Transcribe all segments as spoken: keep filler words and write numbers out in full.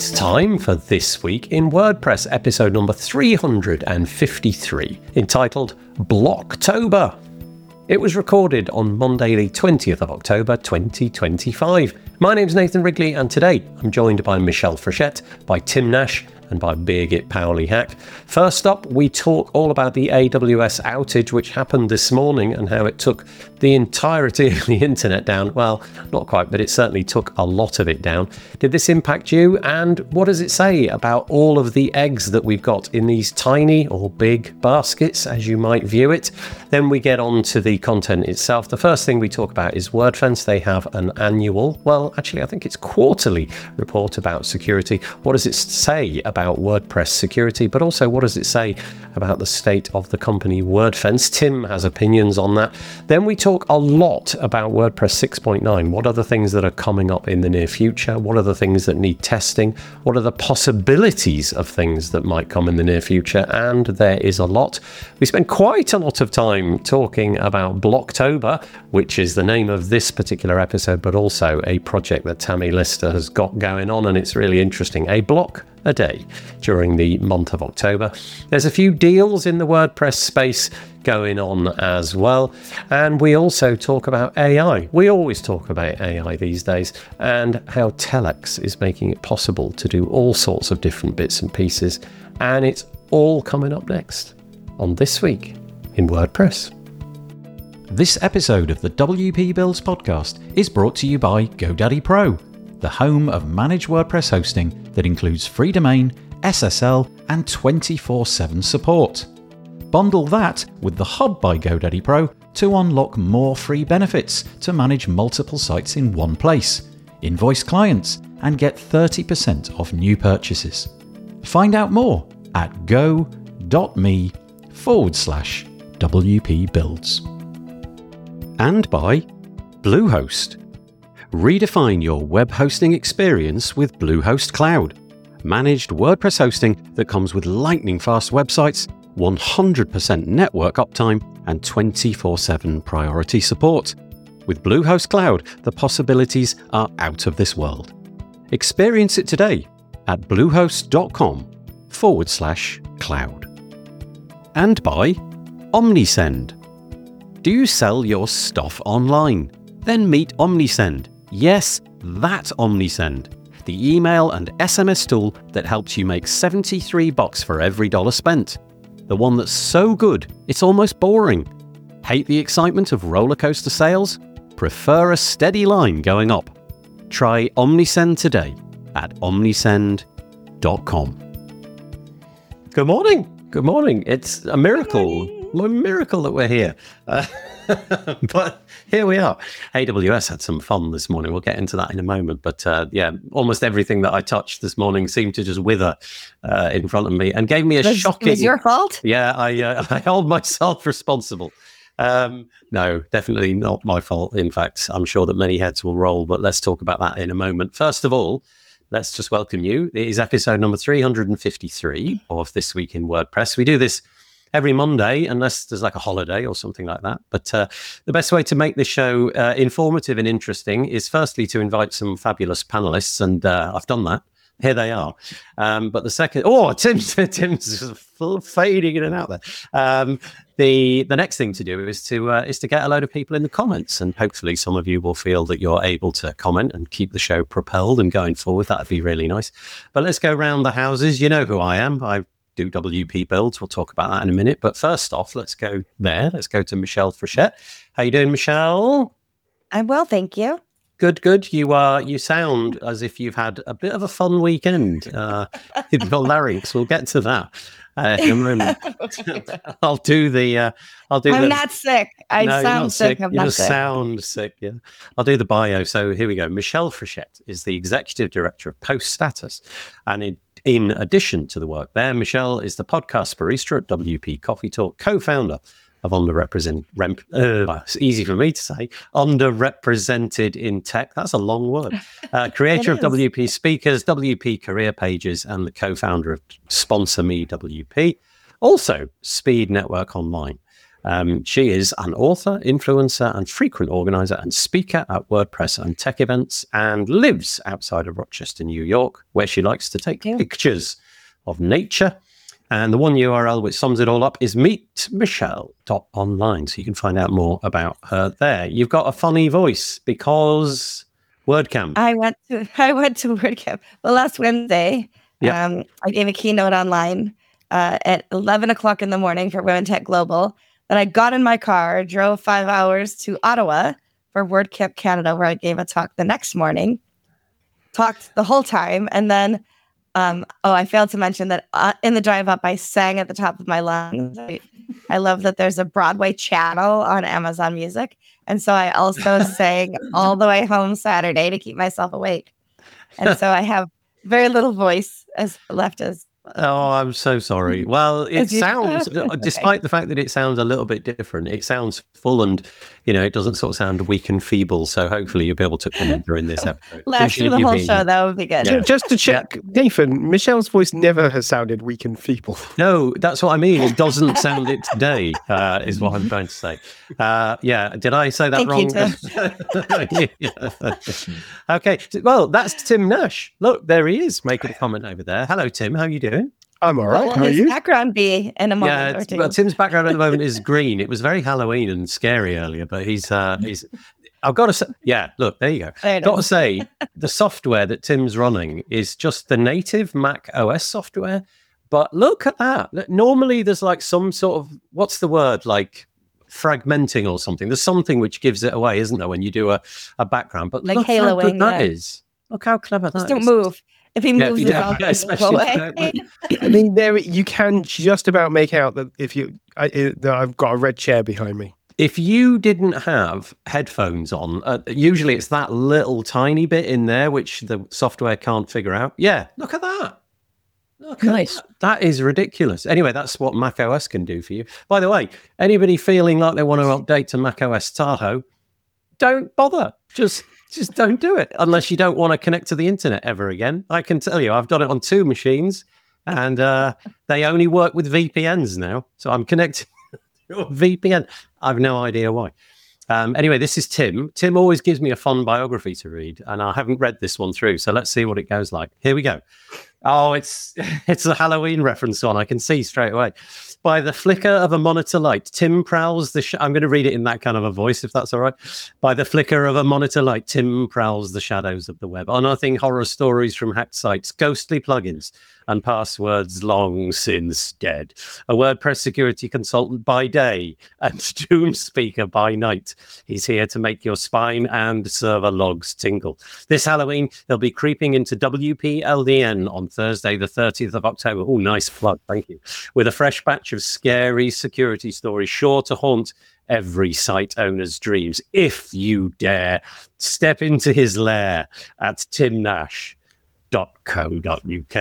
It's time for This Week in WordPress, episode number three hundred fifty-three, entitled Blocktober. It was recorded on Monday the twentieth of October twenty twenty-five. My name's Nathan Wrigley, and today I'm joined by Michelle Frechette, by Tim Nash, and by Birgit Pauli-Hack. First up, we talk all about the A W S outage which happened this morning and how it took the entirety of the internet down. Well, not quite, but it certainly took a lot of it down. Did this impact you? And what does it say about all of the eggs that we've got in these tiny or big baskets, as you might view it? Then we get on to the content itself. The first thing we talk about is WordFence. They have an annual, well, actually, I think it's quarterly report about security. What does it say about WordPress security, but also what does it say about the state of the company WordFence? Tim has opinions on that. Then we talk a lot about WordPress six point nine. What are the things that are coming up in the near future? What are the things that need testing? What are the possibilities of things that might come in the near future? And there is a lot. We spend quite a lot of time talking about Blocktober, which is the name of this particular episode, but also a project that Tammy Lister has got going on, and it's really interesting. A block a day during the month of October. There's a few deals in the WordPress space going on as well. And we also talk about A I. We always talk about A I these days, and how Telex is making it possible to do all sorts of different bits and pieces. And it's all coming up next on This Week in WordPress. This episode of the W P Builds podcast is brought to you by GoDaddy Pro, the home of managed WordPress hosting that includes free domain, S S L, and twenty-four seven support. Bundle that with the Hub by GoDaddy Pro to unlock more free benefits to manage multiple sites in one place, invoice clients, and get thirty percent off new purchases. Find out more at go.me forward slash WP Builds. And by Bluehost. Redefine your web hosting experience with Bluehost Cloud. Managed WordPress hosting that comes with lightning-fast websites, one hundred percent network uptime, and twenty-four seven priority support. With Bluehost Cloud, the possibilities are out of this world. Experience it today at bluehost.com forward slash cloud. And by Omnisend. Do you sell your stuff online? Then meet Omnisend. Yes, that Omnisend. The email and S M S tool that helps you make seventy-three bucks for every dollar spent. The one that's so good, it's almost boring. Hate the excitement of roller coaster sales? Prefer a steady line going up? Try Omnisend today at omnisend dot com. Good morning. Good morning. It's a miracle. A miracle that we're here. Uh, but here we are. A W S had some fun this morning. We'll get into that in a moment. But uh, yeah, almost everything that I touched this morning seemed to just wither uh, in front of me and gave me a was, shocking... It was your fault? Yeah, I, uh, I hold myself responsible. Um, no, definitely not my fault. In fact, I'm sure that many heads will roll, but let's talk about that in a moment. First of all, let's just welcome you. It is episode number three hundred fifty-three of This Week in WordPress. We do this every Monday, unless there's like a holiday or something like that. But uh, the best way to make this show uh, informative and interesting is firstly to invite some fabulous panelists, and uh, I've done that. Here they are. Um, but the second, oh, Tim's Tim's fading in and out there. Um, the the next thing to do is to uh, is to get a load of people in the comments, and hopefully some of you will feel that you're able to comment and keep the show propelled and going forward. That'd be really nice. But let's go round the houses. You know who I am. I do W P Builds. We'll talk about that in a minute. But first off, let's go there. Let's go to Michelle Frechette. How you doing, Michelle? I'm well, thank you. Good, good. You are. You sound as if you've had a bit of a fun weekend. Uh, with your larynx. We'll get to that uh, in a moment. I'll do the. Uh, I'll do. I'm the, not sick. I no, sound sick. sick. I'm you not just sick. sound sick. Yeah. I'll do the bio. So here we go. Michelle Frechette is the executive director of Post Status, and in In addition to the work there, Michelle is the podcast barista at W P Coffee Talk, co-founder of Underrepresented, rem, uh, it's easy for me to say, Underrepresented in Tech. That's a long word. Uh, creator of W P Speakers, W P Career Pages, and the co-founder of Sponsor Me W P. Also, Speed Network Online. Um, she is an author, influencer, and frequent organizer and speaker at WordPress and tech events, and lives outside of Rochester, New York, where she likes to take Yeah. pictures of nature. And the one U R L which sums it all up is meet michelle dot online. So you can find out more about her there. You've got a funny voice because WordCamp. I went to I went to WordCamp. Well, last Wednesday, Yeah. um, I gave a keynote online uh, at eleven o'clock in the morning for Women Tech Global. Then I got in my car, drove five hours to Ottawa for WordCamp Canada, where I gave a talk the next morning. Talked the whole time, and then Um, oh, I failed to mention that uh, in the drive up, I sang at the top of my lungs. I, I love that there's a Broadway channel on Amazon Music. And so I also sang all the way home Saturday to keep myself awake. And so I have very little voice as left as. Oh, I'm so sorry. Well, it you- sounds, Okay. despite the fact that it sounds a little bit different, it sounds full and, you know, it doesn't sort of sound weak and feeble. So hopefully you'll be able to comment during this episode. Last through the You've whole been- show, that would be good. Yeah. Just to check, Nathan, Michelle's voice never has sounded weak and feeble. No, that's what I mean. It doesn't sound it today, uh, is what I'm trying to say. Uh, yeah, did I say that Thank wrong? you, Yeah. Okay, well, that's Tim Nash. Look, there he is, making a comment over there. Hello, Tim. How are you doing? I'm all right. What How will are his you? background be in a moment Yeah, or it's- two? well, Tim's background at the moment is green. It was very Halloween and scary earlier, but he's uh, he's. I've got to say, yeah. Look, there you go. There it Got to is. say, the software that Tim's running is just the native Mac O S software. But look at that. Look, normally, there's like some sort of what's the word like fragmenting or something. There's something which gives it away, isn't there, when you do a, a background? But Like look how haloing, good that yeah. is. Look how clever that Just don't is. move. If he Yeah, moves, if the you don't- sound yeah, will especially go if you away. don't move. I mean, there you can just about make out that if you, I, it, that I've got a red chair behind me. If you didn't have headphones on, uh, usually it's that little tiny bit in there which the software can't figure out. Yeah, look at that. Look Nice. at that. That is ridiculous. Anyway, that's what Mac O S can do for you. By the way, anybody feeling like they want to update to Mac O S Tahoe, don't bother. Just just don't do it unless you don't want to connect to the internet ever again. I can tell you, I've done it on two machines and uh, they only work with V P Ns now. So I'm connected to a V P N. I've no idea why. Um, anyway, this is Tim. Tim always gives me a fun biography to read, and I haven't read this one through. So let's see what it goes like. Here we go. Oh, it's it's a Halloween reference one. I can see straight away. By the flicker of a monitor light, Tim prowls the... Sh- I'm going to read it in that kind of a voice, if that's all right. By the flicker of a monitor light, Tim prowls the shadows of the web, unearthing horror stories from hacked sites, ghostly plugins, and passwords long since dead. A WordPress security consultant by day and Doom speaker by night. He's here to make your spine and server logs tingle. This Halloween, he'll be creeping into W P L D N on Thursday, the thirtieth of October. Oh, nice plug. Thank you. With a fresh batch of scary security stories sure to haunt every site owner's dreams. If you dare, step into his lair at tim nash dot co dot uk.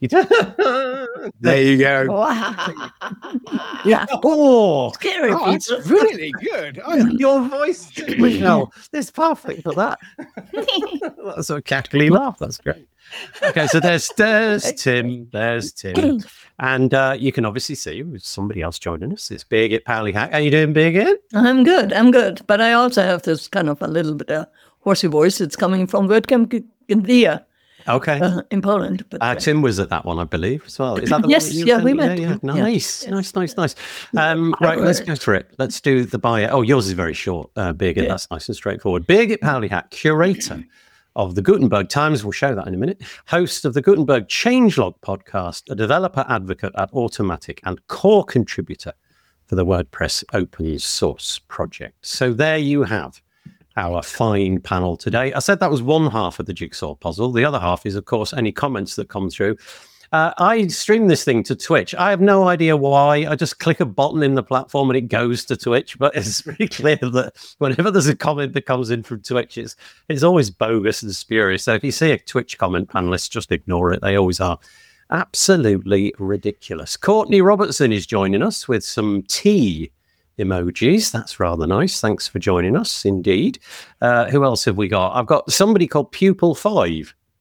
There you go. Wow. Yeah. Oh, Scary oh, that's really good. I, Your voice, Michelle, is perfect for that. That's a cackly laugh. That's great. Okay, so there's there's Tim, there's Tim, and uh, you can obviously see there's somebody else joining us. It's Birgit Powley-Hack. How you doing, Birgit? I'm good. I'm good. But I also have this kind of a little bit of horsey voice. It's coming from WordCamp Gdynia Okay. uh, in Poland. But Uh, uh, Tim was at that one, I believe, as well. Is that the Yes, one that you yeah, we attended? met. Yeah, yeah. Yeah. Nice, nice, nice, nice. Um, right, let's go for it. Let's do the bio. Oh, yours is very short, uh, Birgit. Yeah. That's nice and straightforward. Birgit Powley-Hack, curator of the Gutenberg Times. We'll show that in a minute. Host of the Gutenberg Changelog podcast, a developer advocate at Automatic, and core contributor for the WordPress open source project. So there you have our fine panel today. I said that was one half of the jigsaw puzzle. The other half is, of course, any comments that come through. Uh, I stream this thing to Twitch. I have no idea why. I just click a button in the platform and it goes to Twitch. But it's pretty clear that whenever there's a comment that comes in from Twitch, it's, it's always bogus and spurious. So if you see a Twitch comment, panelists, just ignore it. They always are absolutely ridiculous. Courtney Robertson is joining us with some tea emojis. That's rather nice. Thanks for joining us, indeed. Uh, who else have we got? I've got somebody called Pupil five.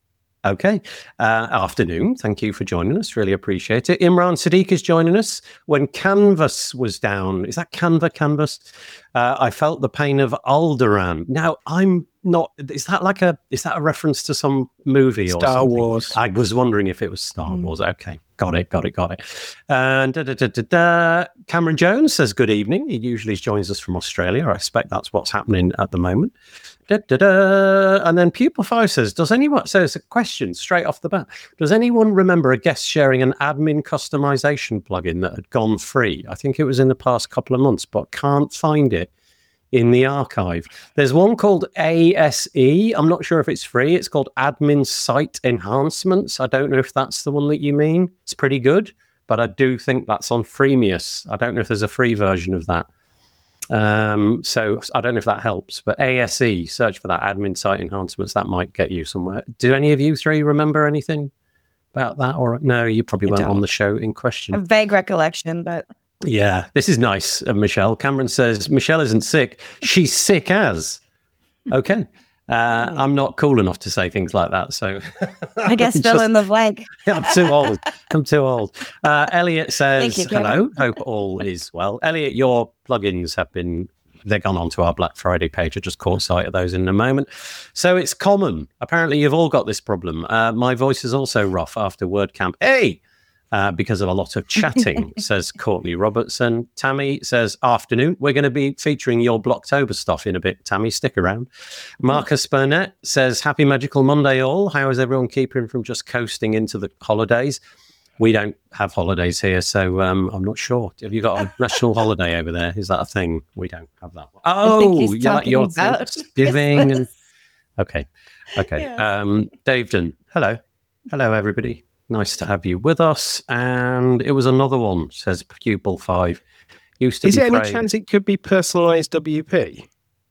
Okay. Uh, afternoon. Thank you for joining us. Really appreciate it. Imran Sadiq is joining us. When Canvas was down, is that Canva, Canvas? Uh, I felt the pain of Alderaan. Now, I'm not, is that like a, is that a reference to some movie or Star something? Wars. I was wondering if it was Star Mm. Wars. Okay. Got it, got it, got it. And da, da, da, da, da. Cameron Jones says, good evening. He usually joins us from Australia. I expect that's what's happening at the moment. Da, da, da. And then Pupil five says, does anyone, so it's a question straight off the bat. Does anyone remember a guest sharing an admin customization plugin that had gone free? I think it was in the past couple of months, but can't find it in the archive. There's one called A S E. I'm not sure if it's free. It's called Admin Site Enhancements. I don't know if that's the one that you mean. It's pretty good, but I do think that's on Freemius. I don't know if there's a free version of that. Um, so I don't know if that helps, but A S E, search for that, Admin Site Enhancements. That might get you somewhere. Do any of you three remember anything about that? Or no, you probably I weren't don't. on the show in question. A vague recollection, but Yeah, this is nice of Michelle. Cameron says, Michelle isn't sick. She's sick as. Okay. Uh, I'm not cool enough to say things like that. So I guess fill Just- in the blank. I'm too old. I'm too old. Uh, Elliot says, Thank you, Cameron. hello. Hope all is well. Elliot, your plugins have been, they've gone onto our Black Friday page. I just caught sight of those in a moment. So it's common. Apparently you've all got this problem. Uh, my voice is also rough after WordCamp. Hey! Uh, because of a lot of chatting, says Courtney Robertson. Tammy says, afternoon. We're going to be featuring your Blocktober stuff in a bit, Tammy. Stick around. Marcus Burnett says, happy Magical Monday all. How is everyone keeping from just coasting into the holidays? We don't have holidays here, so um, I'm not sure. Have you got a national holiday over there? Is that a thing? We don't have that one. Oh, he's you like talking your about Thanksgiving? And... Christmas. Okay. Okay. Yeah. Um, Daveton, hello. Hello, everybody. Nice to have you with us. And it was another one, says Pupil five. Used to Is be there any Frey. chance it could be personalized W P?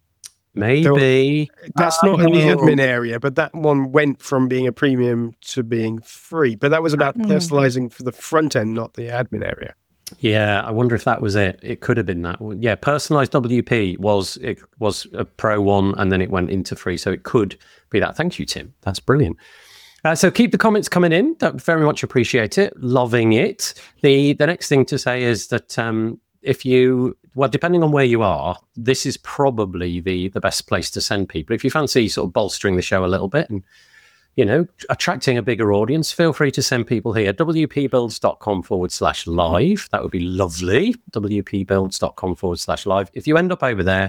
Maybe. That's not in the Oh. admin area, but that one went from being a premium to being free. But that was about Mm. personalizing for the front end, not the admin area. Yeah, I wonder if that was it. It could have been that. Yeah, personalized W P was it was a pro one, and then it went into free, so it could be that. Thank you, Tim. That's brilliant. Uh, so keep the comments coming in. Don't very much appreciate it. Loving it. The the next thing to say is that um, if you well, depending on where you are, this is probably the the best place to send people. If you fancy sort of bolstering the show a little bit and you know, attracting a bigger audience, feel free to send people here. wpbuilds.com forward slash live. That would be lovely. wpbuilds.com forward slash live. If you end up over there,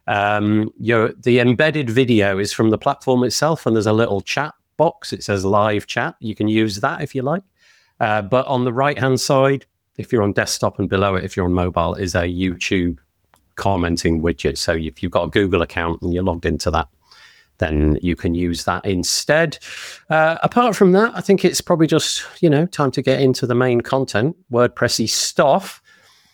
um, your the embedded video is from the platform itself, and there's a little chat box. It says live chat. You can use that if you like. Uh, but on the right-hand side, if you're on desktop, and below it, if you're on mobile, is a YouTube commenting widget. So if you've got a Google account and you're logged into that, then you can use that instead. Uh, apart from that, I think it's probably just, you know, time to get into the main content, WordPressy stuff.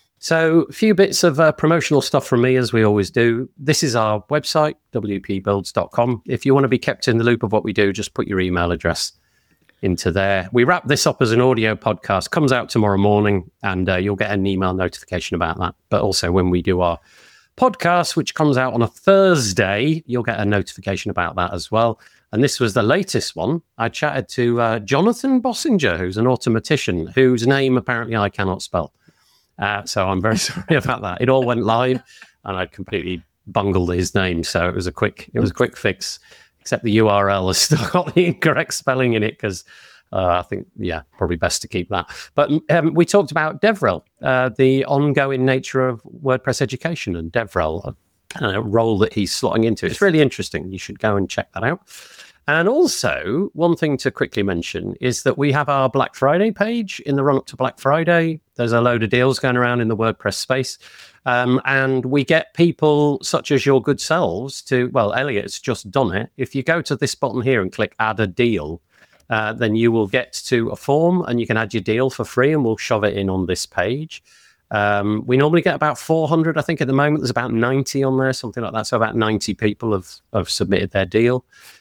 So a few bits of uh, promotional stuff from me, as we always do. This is our website, w p builds dot com. If you want to be kept in the loop of what we do, just put your email address into there. We wrap this up as an audio podcast, comes out tomorrow morning, and uh, you'll get an email notification about that. But also when we do our podcast, which comes out on a Thursday, you'll get a notification about that as well. And this was the latest one. I chatted to uh, Jonathan Bossinger, who's an automatician, whose name apparently I cannot spell. Uh, so I'm very sorry about that. It all went live, and I'd completely bungled his name. So it was a quick, it was a quick fix. Except the U R L has still got the incorrect spelling in it because uh, I think, yeah, probably best to keep that. But um, we talked about DevRel, uh, the ongoing nature of WordPress education, and DevRel, a uh, role that he's slotting into. It's really interesting. You should go and check that out. And also, one thing to quickly mention is that we have our Black Friday page. In the run-up to Black Friday, there's a load of deals going around in the WordPress space. Um, and we get people such as your good selves to, well, Elliot's just done it. If you go to this button here and click Add a Deal, uh, then you will get to a form and you can add your deal for free, and we'll shove it in on this page. Um, we normally get about four hundred. I think at the moment there's about ninety on there, something like that. So about ninety people have, have submitted their deal.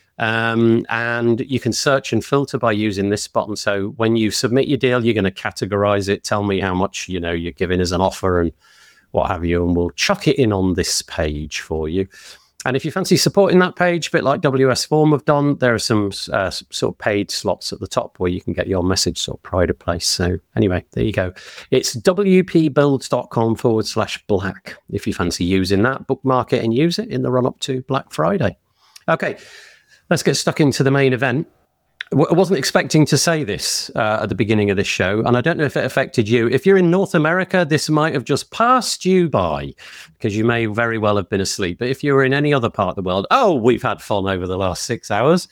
Um, and you can search and filter by using this button. So when you submit your deal, you're going to categorize it, tell me how much, you know, you're giving as an offer and what have you, and we'll chuck it in on this page for you. And if you fancy supporting that page, a bit like W S Form have done, there are some uh, sort of paid slots at the top where you can get your message sort of pride of place. So anyway, there you go. It's wpbuilds.com forward slash black. If you fancy using that, bookmark it and use it in the run up to Black Friday. Okay, let's get stuck into the main event. I wasn't expecting to say this uh, at the beginning of this show, and I don't know if it affected you. If you're in North America, this might have just passed you by because you may very well have been asleep. But if you were in any other part of the world, oh, we've had fun over the last six hours.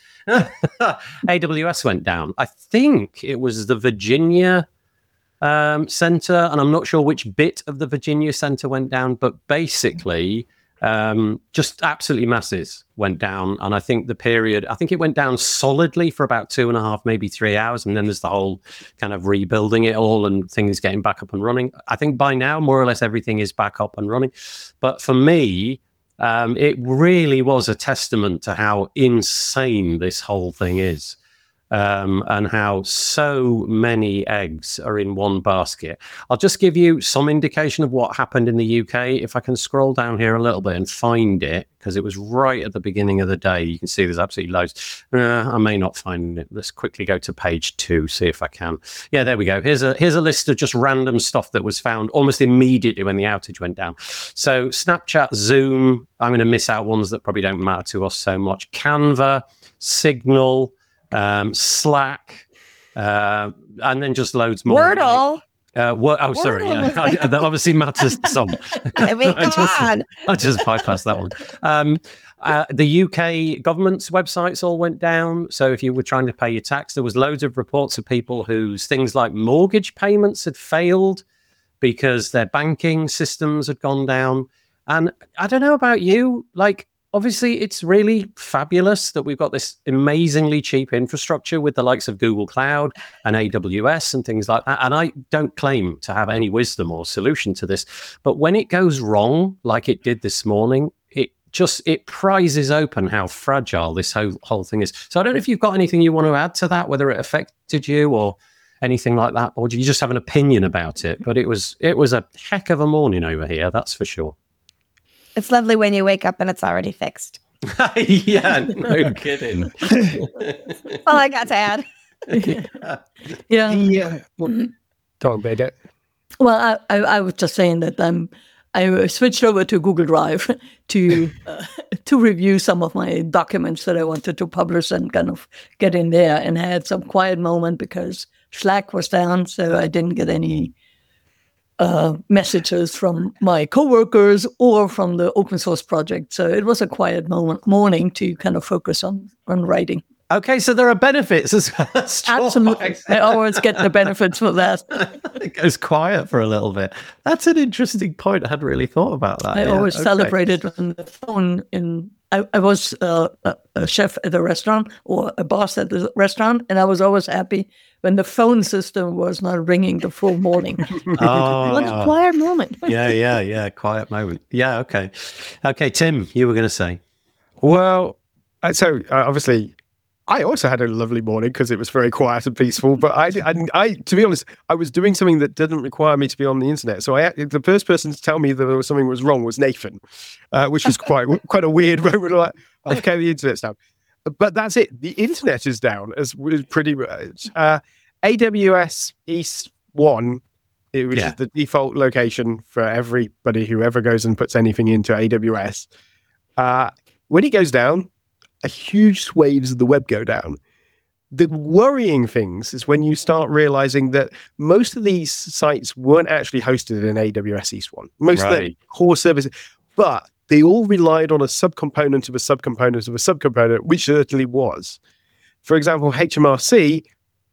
A W S went down. I think it was the Virginia um, Center, and I'm not sure which bit of the Virginia Center went down, but basically... Um, just absolutely masses went down. And I think the period, I think it went down solidly for about two and a half, maybe three hours. And then there's the whole kind of rebuilding it all and things getting back up and running. I think by now, more or less everything is back up and running. But for me, um, it really was a testament to how insane this whole thing is. Um, and how so many eggs are in one basket. I'll just give you some indication of what happened in the U K. If I can scroll down here a little bit and find it, because it was right at the beginning of the day. You can see there's absolutely loads. Uh, I may not find it. Let's quickly go to page two, see if I can. Yeah, there we go. Here's a here's a list of just random stuff that was found almost immediately when the outage went down. So Snapchat, Zoom, I'm going to miss out ones that probably don't matter to us so much. Canva, Signal, Um, Slack, uh, and then just loads more. Wordle. Uh, wor- oh, sorry. Yeah. That obviously matters to some. I mean, come I just, on. I just bypassed that one. Um, uh, the U K government's websites all went down. So if you were trying to pay your tax, there was loads of reports of people whose things like mortgage payments had failed because their banking systems had gone down. And I don't know about you, like, obviously, it's really fabulous that we've got this amazingly cheap infrastructure with the likes of Google Cloud and A W S and things like that. And I don't claim to have any wisdom or solution to this. But when it goes wrong, like it did this morning, it just it prizes open how fragile this whole, whole thing is. So I don't know if you've got anything you want to add to that, whether it affected you or anything like that, or do you just have an opinion about it? But it was it was a heck of a morning over here, that's for sure. It's lovely when you wake up and it's already fixed. Yeah, no kidding. All I got to add. Yeah. Yeah. Yeah. Don't bet it. Well, I, I, I was just saying that um, I switched over to Google Drive to uh, to review some of my documents that I wanted to publish and kind of get in there, and I had some quiet moment because Slack was down, so I didn't get any uh, messages from my coworkers or from the open source project. So it was a quiet moment morning to kind of focus on on writing. Okay, so there are benefits as well. Absolutely. I always get the benefits for that. It goes quiet for a little bit. That's an interesting point. I hadn't really thought about that. I yeah. always okay. celebrated when the phone in... I, I was uh, a, a chef at a restaurant or a boss at the restaurant, and I was always happy when the phone system was not ringing the full morning. Oh, What a quiet moment. yeah, yeah, yeah. Quiet moment. Yeah, okay. Okay, Tim, you were going to say. Well, uh, so uh, obviously... I also had a lovely morning because it was very quiet and peaceful. But I, I, I, to be honest, I was doing something that didn't require me to be on the internet. So I, the first person to tell me that there was something was wrong was Nathan, uh, which was quite, quite a weird moment. Like, okay, the internet's down, but that's it. The internet is down, as pretty much. Uh, A W S East One, which Yeah. is the default location for everybody who ever goes and puts anything into A W S. Uh, when it goes down, a huge swathes of the web go down. The worrying things is when you start realizing that most of these sites weren't actually hosted in A W S East One. Most of the Right. core services, but they all relied on a subcomponent of a subcomponent of a subcomponent, which certainly was. For example, H M R C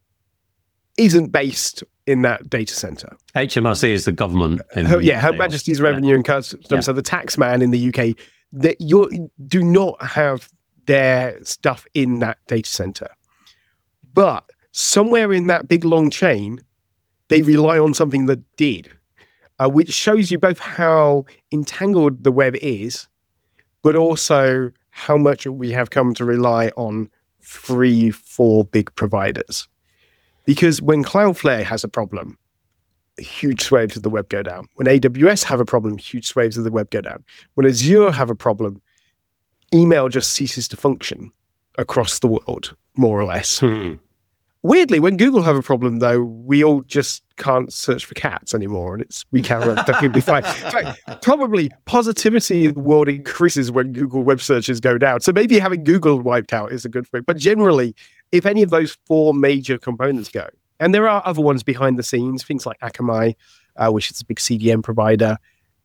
isn't based in that data center. H M R C is the government. In Her, the yeah, Her U K. Majesty's Revenue and Customs, Yeah. so the tax man in the U K, that you do not have their stuff in that data center. But somewhere in that big long chain, they rely on something that did, uh, which shows you both how entangled the web is, but also how much we have come to rely on three, four big providers. Because when Cloudflare has a problem, huge swathes of the web go down. When A W S have a problem, huge swathes of the web go down. When Azure have a problem, email just ceases to function across the world, more or less. Hmm. Weirdly, when Google have a problem, though, we all just can't search for cats anymore, and it's we can't definitely fine. In fact, probably positivity in the world increases when Google web searches go down. So maybe having Google wiped out is a good thing. But generally, if any of those four major components go, and there are other ones behind the scenes, things like Akamai, uh, which is a big C D M provider,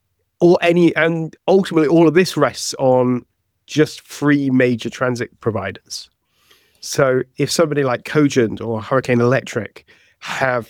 or any, and ultimately all of this rests on just three major transit providers. So if somebody like Cogent or Hurricane Electric have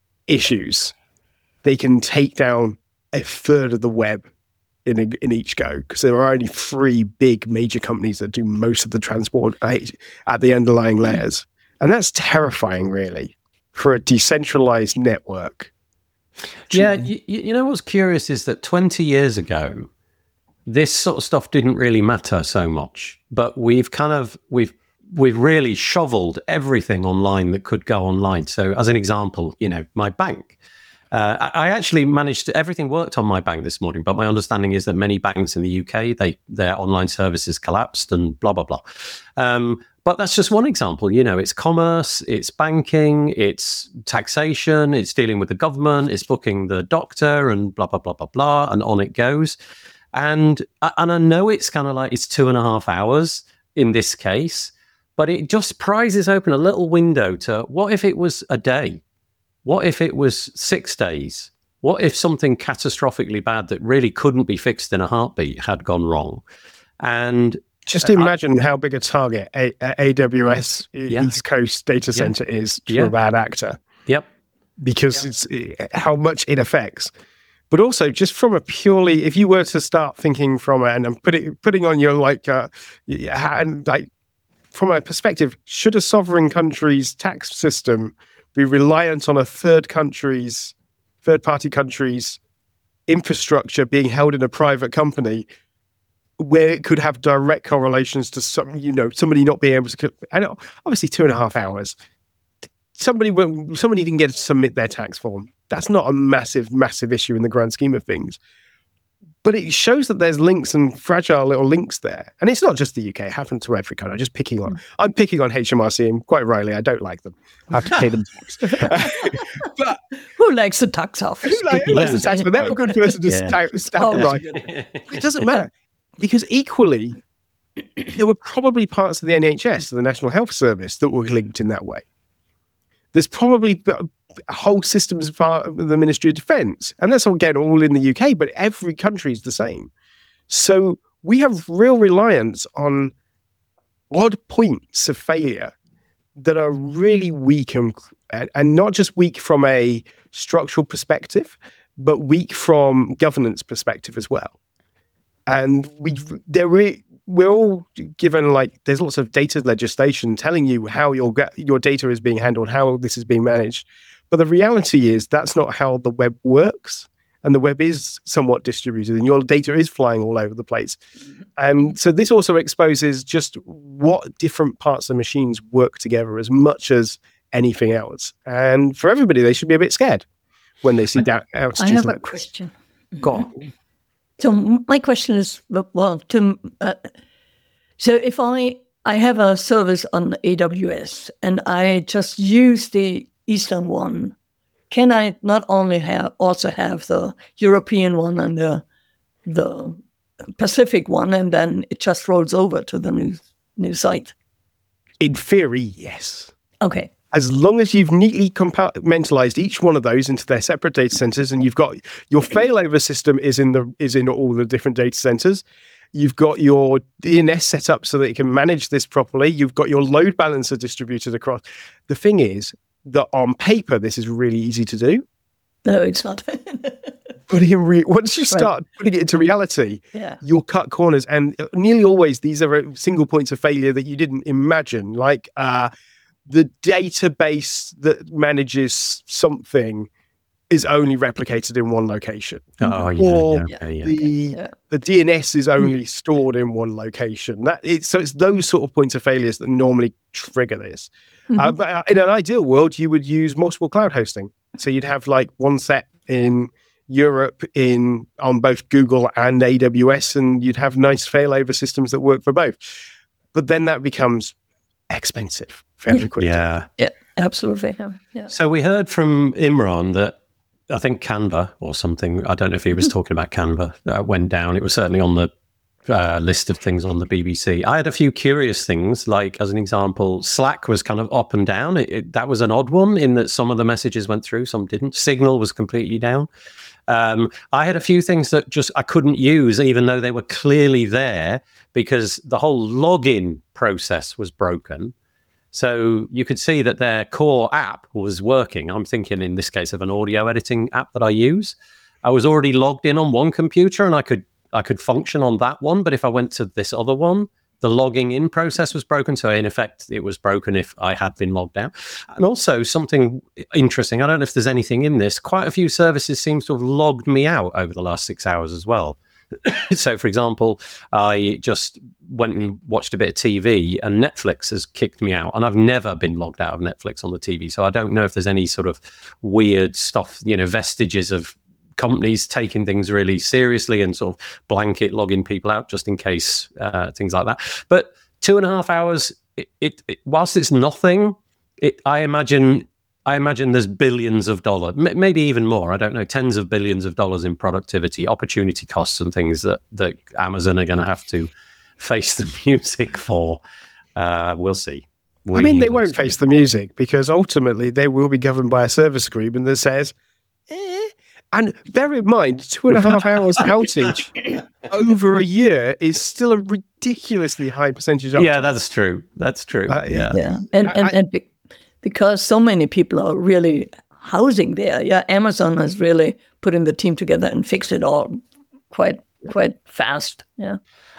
issues, they can take down a third of the web in a, in each go, because there are only three big major companies that do most of the transport at the underlying layers. And that's terrifying, really, for a decentralized network. Yeah, you, you know what's curious is that twenty years ago, this sort of stuff didn't really matter so much, but we've kind of, we've we've really shoveled everything online that could go online. So as an example, you know, my bank, uh, I, I actually managed to, everything worked on my bank this morning, but my understanding is that many banks in the U K, they their online services collapsed and blah, blah, blah. Um, but that's just one example. You know, it's commerce, it's banking, it's taxation, it's dealing with the government, it's booking the doctor and blah, blah, blah, blah, blah, and on it goes. And, and I know it's kind of like, it's two and a half hours in this case, but it just prizes open a little window to what if it was a day? What if it was six days? What if something catastrophically bad that really couldn't be fixed in a heartbeat had gone wrong? And just imagine I, how big a target a, a AWS yeah. East Coast data center yeah. is to yeah. a bad actor. Yep. Because yep. it's it, how much it affects. But also, just from a purely, if you were to start thinking from it, and I'm putting putting on your like, uh, and like. From a perspective, should a sovereign country's tax system be reliant on a third country's, third-party country's infrastructure being held in a private company, where it could have direct correlations to some, you know, somebody not being able to? I know, obviously, two and a half hours. Somebody, somebody didn't get to submit their tax form. That's not a massive, massive issue in the grand scheme of things. But it shows that there's links and fragile little links there. And it's not just the U K, it happens to every country. I'm just picking on, I'm picking on H M R C, and quite rightly, I don't like them. I have to pay them tax. But who likes the tax office? Who, like, who likes the tax? But they're a good person to yeah. stamp, stamp oh, right. It doesn't matter. Because equally, there were probably parts of the N H S, the National Health Service, that were linked in that way. There's probably whole systems of the Ministry of Defence. And that's, again, all in the U K, but every country is the same. So we have real reliance on odd points of failure that are really weak, and, and not just weak from a structural perspective, but weak from governance perspective as well. And we, there re- we're all given, like, there's lots of data legislation telling you how your your data is being handled, how this is being managed. But the reality is that's not how the web works. And the web is somewhat distributed, and your data is flying all over the place. And so this also exposes just what different parts of machines work together as much as anything else. And for everybody, they should be a bit scared when they see that. I have a question. Go on. So my question is, well, to, uh, so if I, I have a service on A W S and I just use the Eastern one, can I not only have also have the European one and the the Pacific one, and then it just rolls over to the new new site? In theory, yes. Okay. As long as you've neatly compartmentalized each one of those into their separate data centers, and you've got your failover system is in the is in all the different data centers. You've got your D N S set up so that it can manage this properly. You've got your load balancer distributed across. The thing is that on paper, this is really easy to do. No, it's not. But in re- once you start right. putting it into reality, yeah. you'll cut corners. And nearly always, these are single points of failure that you didn't imagine. Like uh, the database that manages something is only replicated in one location. Oh, yeah. Or yeah, okay, yeah. the yeah. the D N S is only stored in one location. That it's, so it's those sort of points of failures that normally trigger this. Mm-hmm. Uh, but in an ideal world, you would use multiple cloud hosting. So you'd have like one set in Europe in on both Google and A W S, and you'd have nice failover systems that work for both. But then that becomes expensive fairly quickly. Yeah. Yeah, absolutely. Yeah. yeah. So we heard from Imran that I think Canva or something, I don't know if he was talking about Canva, uh, went down. It was certainly on the uh, list of things on the B B C. I had a few curious things, like as an example, Slack was kind of up and down. It, it, that was an odd one in that some of the messages went through, some didn't. Signal was completely down. Um, I had a few things that just I couldn't use, even though they were clearly there, because the whole login process was broken. So you could see that their core app was working. I'm thinking in this case of an audio editing app that I use. I was already logged in on one computer and I could I could function on that one. But if I went to this other one, the logging in process was broken. So in effect, it was broken if I had been logged out. And also something interesting, I don't know if there's anything in this, quite a few services seem to have logged me out over the last six hours as well. So, for example, I just went and watched a bit of T V and Netflix has kicked me out. And I've never been logged out of Netflix on the T V. So I don't know if there's any sort of weird stuff, you know, vestiges of companies taking things really seriously and sort of blanket logging people out just in case, uh, things like that. But two and a half hours, it, it, it whilst it's nothing, it, I imagine... I imagine there's billions of dollars, m- maybe even more. I don't know, tens of billions of dollars in productivity, opportunity costs, and things that, that Amazon are going to have to face the music for. Uh, we'll see. We I mean, they won't face the music because ultimately they will be governed by a service agreement that says, eh. And bear in mind, two and a half hours outage over a year is still a ridiculously high percentage of. Yeah, that's true. That's true. Uh, yeah. Yeah. And, and, I, and be- because so many people are really housing there. Yeah. Amazon has really put in the team together and fixed it all quite, quite fast. Yeah.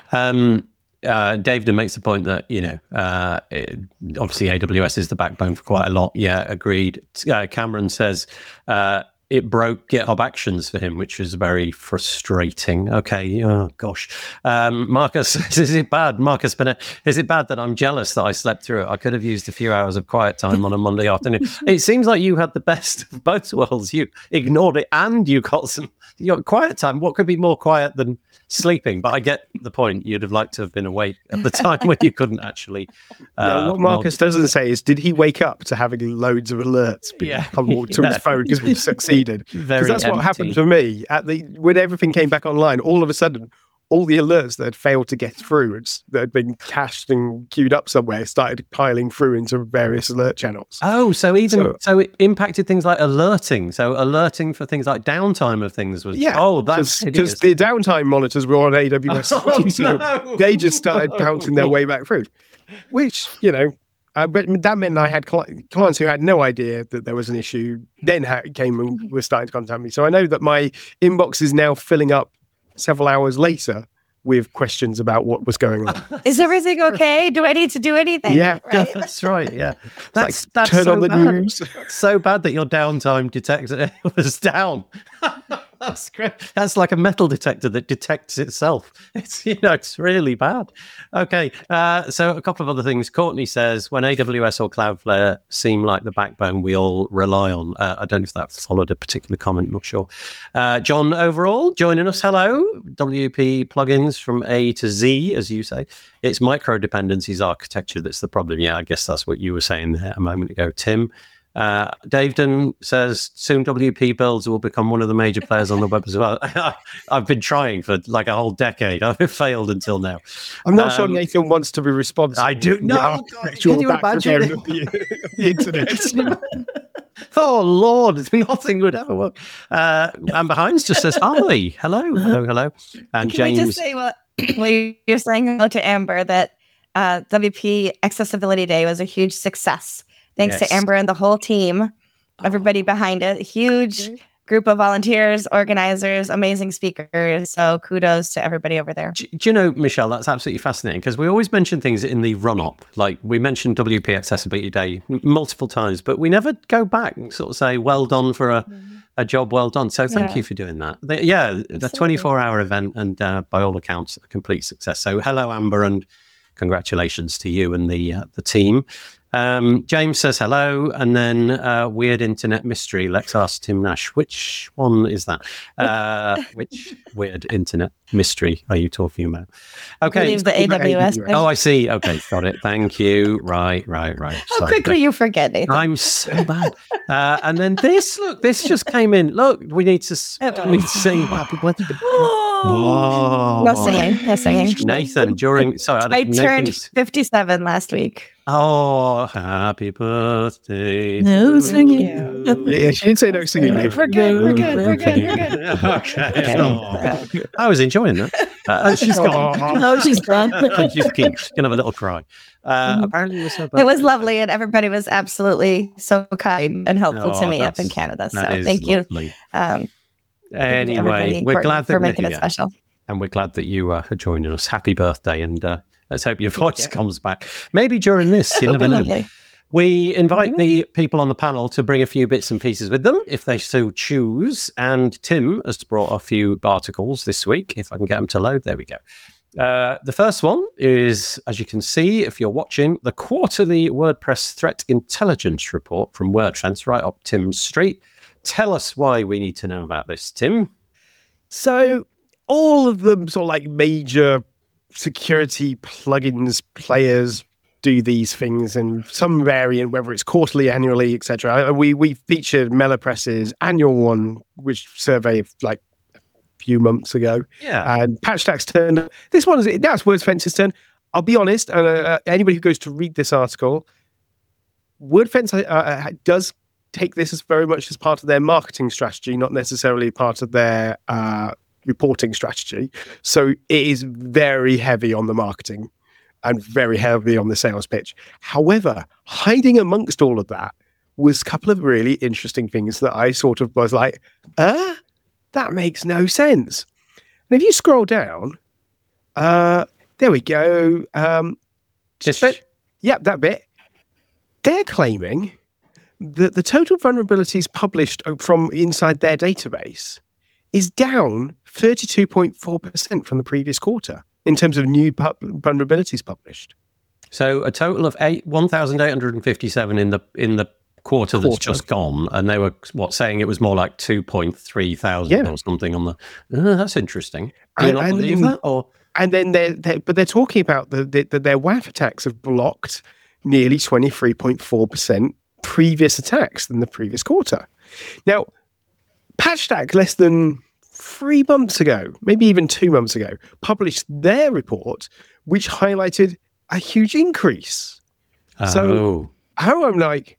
Um, uh, David makes the point that, you know, uh, it, obviously A W S is the backbone for quite a lot. Yeah, agreed. Uh, Cameron says, uh, it broke GitHub Actions for him, which is very frustrating. Okay, oh gosh. Um, Marcus says, is it bad? Marcus Bennett, is it bad that I'm jealous that I slept through it? I could have used a few hours of quiet time on a Monday afternoon. It seems like you had the best of both worlds. You ignored it and you got some you got quiet time. What could be more quiet than sleeping? But I get the point. You'd have liked to have been awake at the time when you couldn't actually. Uh, yeah, what Marcus doesn't say is, did he wake up to having loads of alerts being Yeah. pulled to Yeah. his phone because we succeeded? Very Because that's what empty. happened for me at the when everything came back online. All of a sudden, all the alerts that had failed to get through, it's, that had been cached and queued up somewhere, started piling through into various alert channels. Oh, so even So- so, it impacted things like alerting. So alerting for things like downtime of things was Yeah, Oh, that's because hideous. the downtime monitors were on A W S. Oh, so no. they just started bouncing their way back through, which, you know, uh, but that meant I had cli- clients who had no idea that there was an issue, then ha- came and were starting to contact me. So I know that my inbox is now filling up several hours later with questions about what was going on. Is everything okay? Do I need to do anything? Yeah. Right? That's right. Yeah, that's Like, that's turn so on the bad. news. So bad that your downtime detector was down. That's great. That's like a metal detector that detects itself. It's you know it's really bad. Okay, uh, so a couple of other things. Courtney says when A W S or Cloudflare seem like the backbone we all rely on. Uh, I don't know if that followed a particular comment. Not sure. Uh, John overall joining us. Hello, W P plugins from A to Z, as you say. It's micro dependencies architecture that's the problem. Yeah, I guess that's what you were saying there a moment ago, Tim. Uh, Daveton says soon W P builds will become one of the major players on the web as well. I've been trying for like a whole decade. I've failed until now. I'm not sure Um, Nathan wants to be responsible. I do- for the no, architectural can you backbone imagine? of the, the internet. Oh Lord, nothing would ever work. Uh, Amber Hines just says hi, hello, hello, hello, and Can we James. just say what, what you're saying hello to Amber, that uh, W P Accessibility Day was a huge success. Thanks Yes. to Amber and the whole team, everybody behind it. Huge group of volunteers, organizers, amazing speakers. So kudos to everybody over there. Do, do you know, Michelle, that's absolutely fascinating because we always mention things in the run-up. Like we mentioned W P Accessibility Day m- multiple times, but we never go back and sort of say, well done for a, a job well done. So thank Yeah. you for doing that. The- yeah, the twenty-four hour event and uh, by all accounts, a complete success. So hello, Amber, and congratulations to you and the uh, the team. Um, James says hello, and then uh, weird internet mystery. Let's ask Tim Nash. Which one is that? Uh, which weird internet mystery are you talking about? Okay. I believe the A W S. Oh, I see. Okay, got it. Thank you. Right, right, right. How Sorry. quickly you forget, Nathan. I'm so bad. Uh, and then this, look, this just came in. Look, we need to, s- we need to sing happy birthday. Oh. No singing. No singing. Nathan, during, sorry, I Nathan's- turned fifty-seven last week. Oh, happy birthday. No to singing. you. Yeah, she didn't say no singing. Dave. We're good. We're good. We're good. We're good. Okay. Oh, I was enjoying that. Uh, she's gone. No, she's gone. She's going to have a little cry. Uh, apparently, it was, her It was birthday. lovely, and everybody was absolutely so kind and helpful to Oh, me up in that's- Canada. So that is thank you. lovely. Um, thank you to Anyway, everybody we're for- glad for that making it yeah, special. and we're glad that you uh, are joining us. Happy birthday, and uh, let's hope your voice comes back. Maybe during this, you never know. Lovely. We invite the people on the panel to bring a few bits and pieces with them if they so choose. And Tim has brought a few articles this week. If I can get them to load, there we go. Uh, the first one is, as you can see, if you're watching, the quarterly WordPress Threat Intelligence Report from WordFence right up Tim's street. Tell us why we need to know about this, Tim. So all of them sort of like major security plugins players do these things, and some variant, whether it's quarterly, annually, et cetera. We we featured MailerPress's annual one, which survey of like a few months ago, Yeah. and PatchStack's turn. This one is that's WordFence's turn. I'll be honest, uh, uh, anybody who goes to read this article, WordFence uh, uh, does take this as very much as part of their marketing strategy, not necessarily part of their uh, reporting strategy. So it is very heavy on the marketing and very heavy on the sales pitch. However, hiding amongst all of that was a couple of really interesting things that I sort of was like, uh, that makes no sense. And if you scroll down, uh, there we go. Um, This bit? Yep, that bit. They're claiming that the total vulnerabilities published from inside their database is down thirty-two point four percent from the previous quarter in terms of new pu- vulnerabilities published. So a total of eight one thousand eight hundred and fifty-seven in the in the quarter that's Quarter. just gone, and they were what saying it was more like two point three thousand Yeah. or something on the. Uh, that's interesting. Do you And- not and believe then- that? Or And then they're, they're but they're talking about the, the, the their W A F attacks have blocked nearly twenty-three point four percent previous attacks than the previous quarter. Now, PatchStack less than three months ago, maybe even two months ago, published their report, which highlighted a huge increase. So- oh, How I'm like,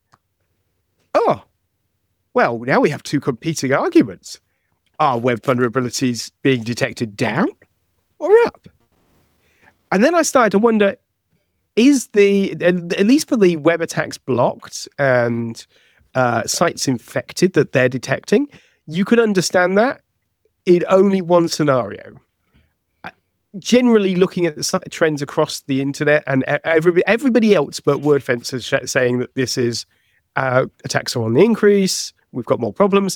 oh, well, now we have two competing arguments. Are web vulnerabilities being detected down or up? And then I started to wonder, is the, at at least for the web attacks blocked and uh, sites infected that they're detecting, you could understand that in only one scenario. Generally looking at the si- trends across the internet, and e- everybody, everybody else but WordFence is sh- saying that this is uh, attacks are on the increase, we've got more problems.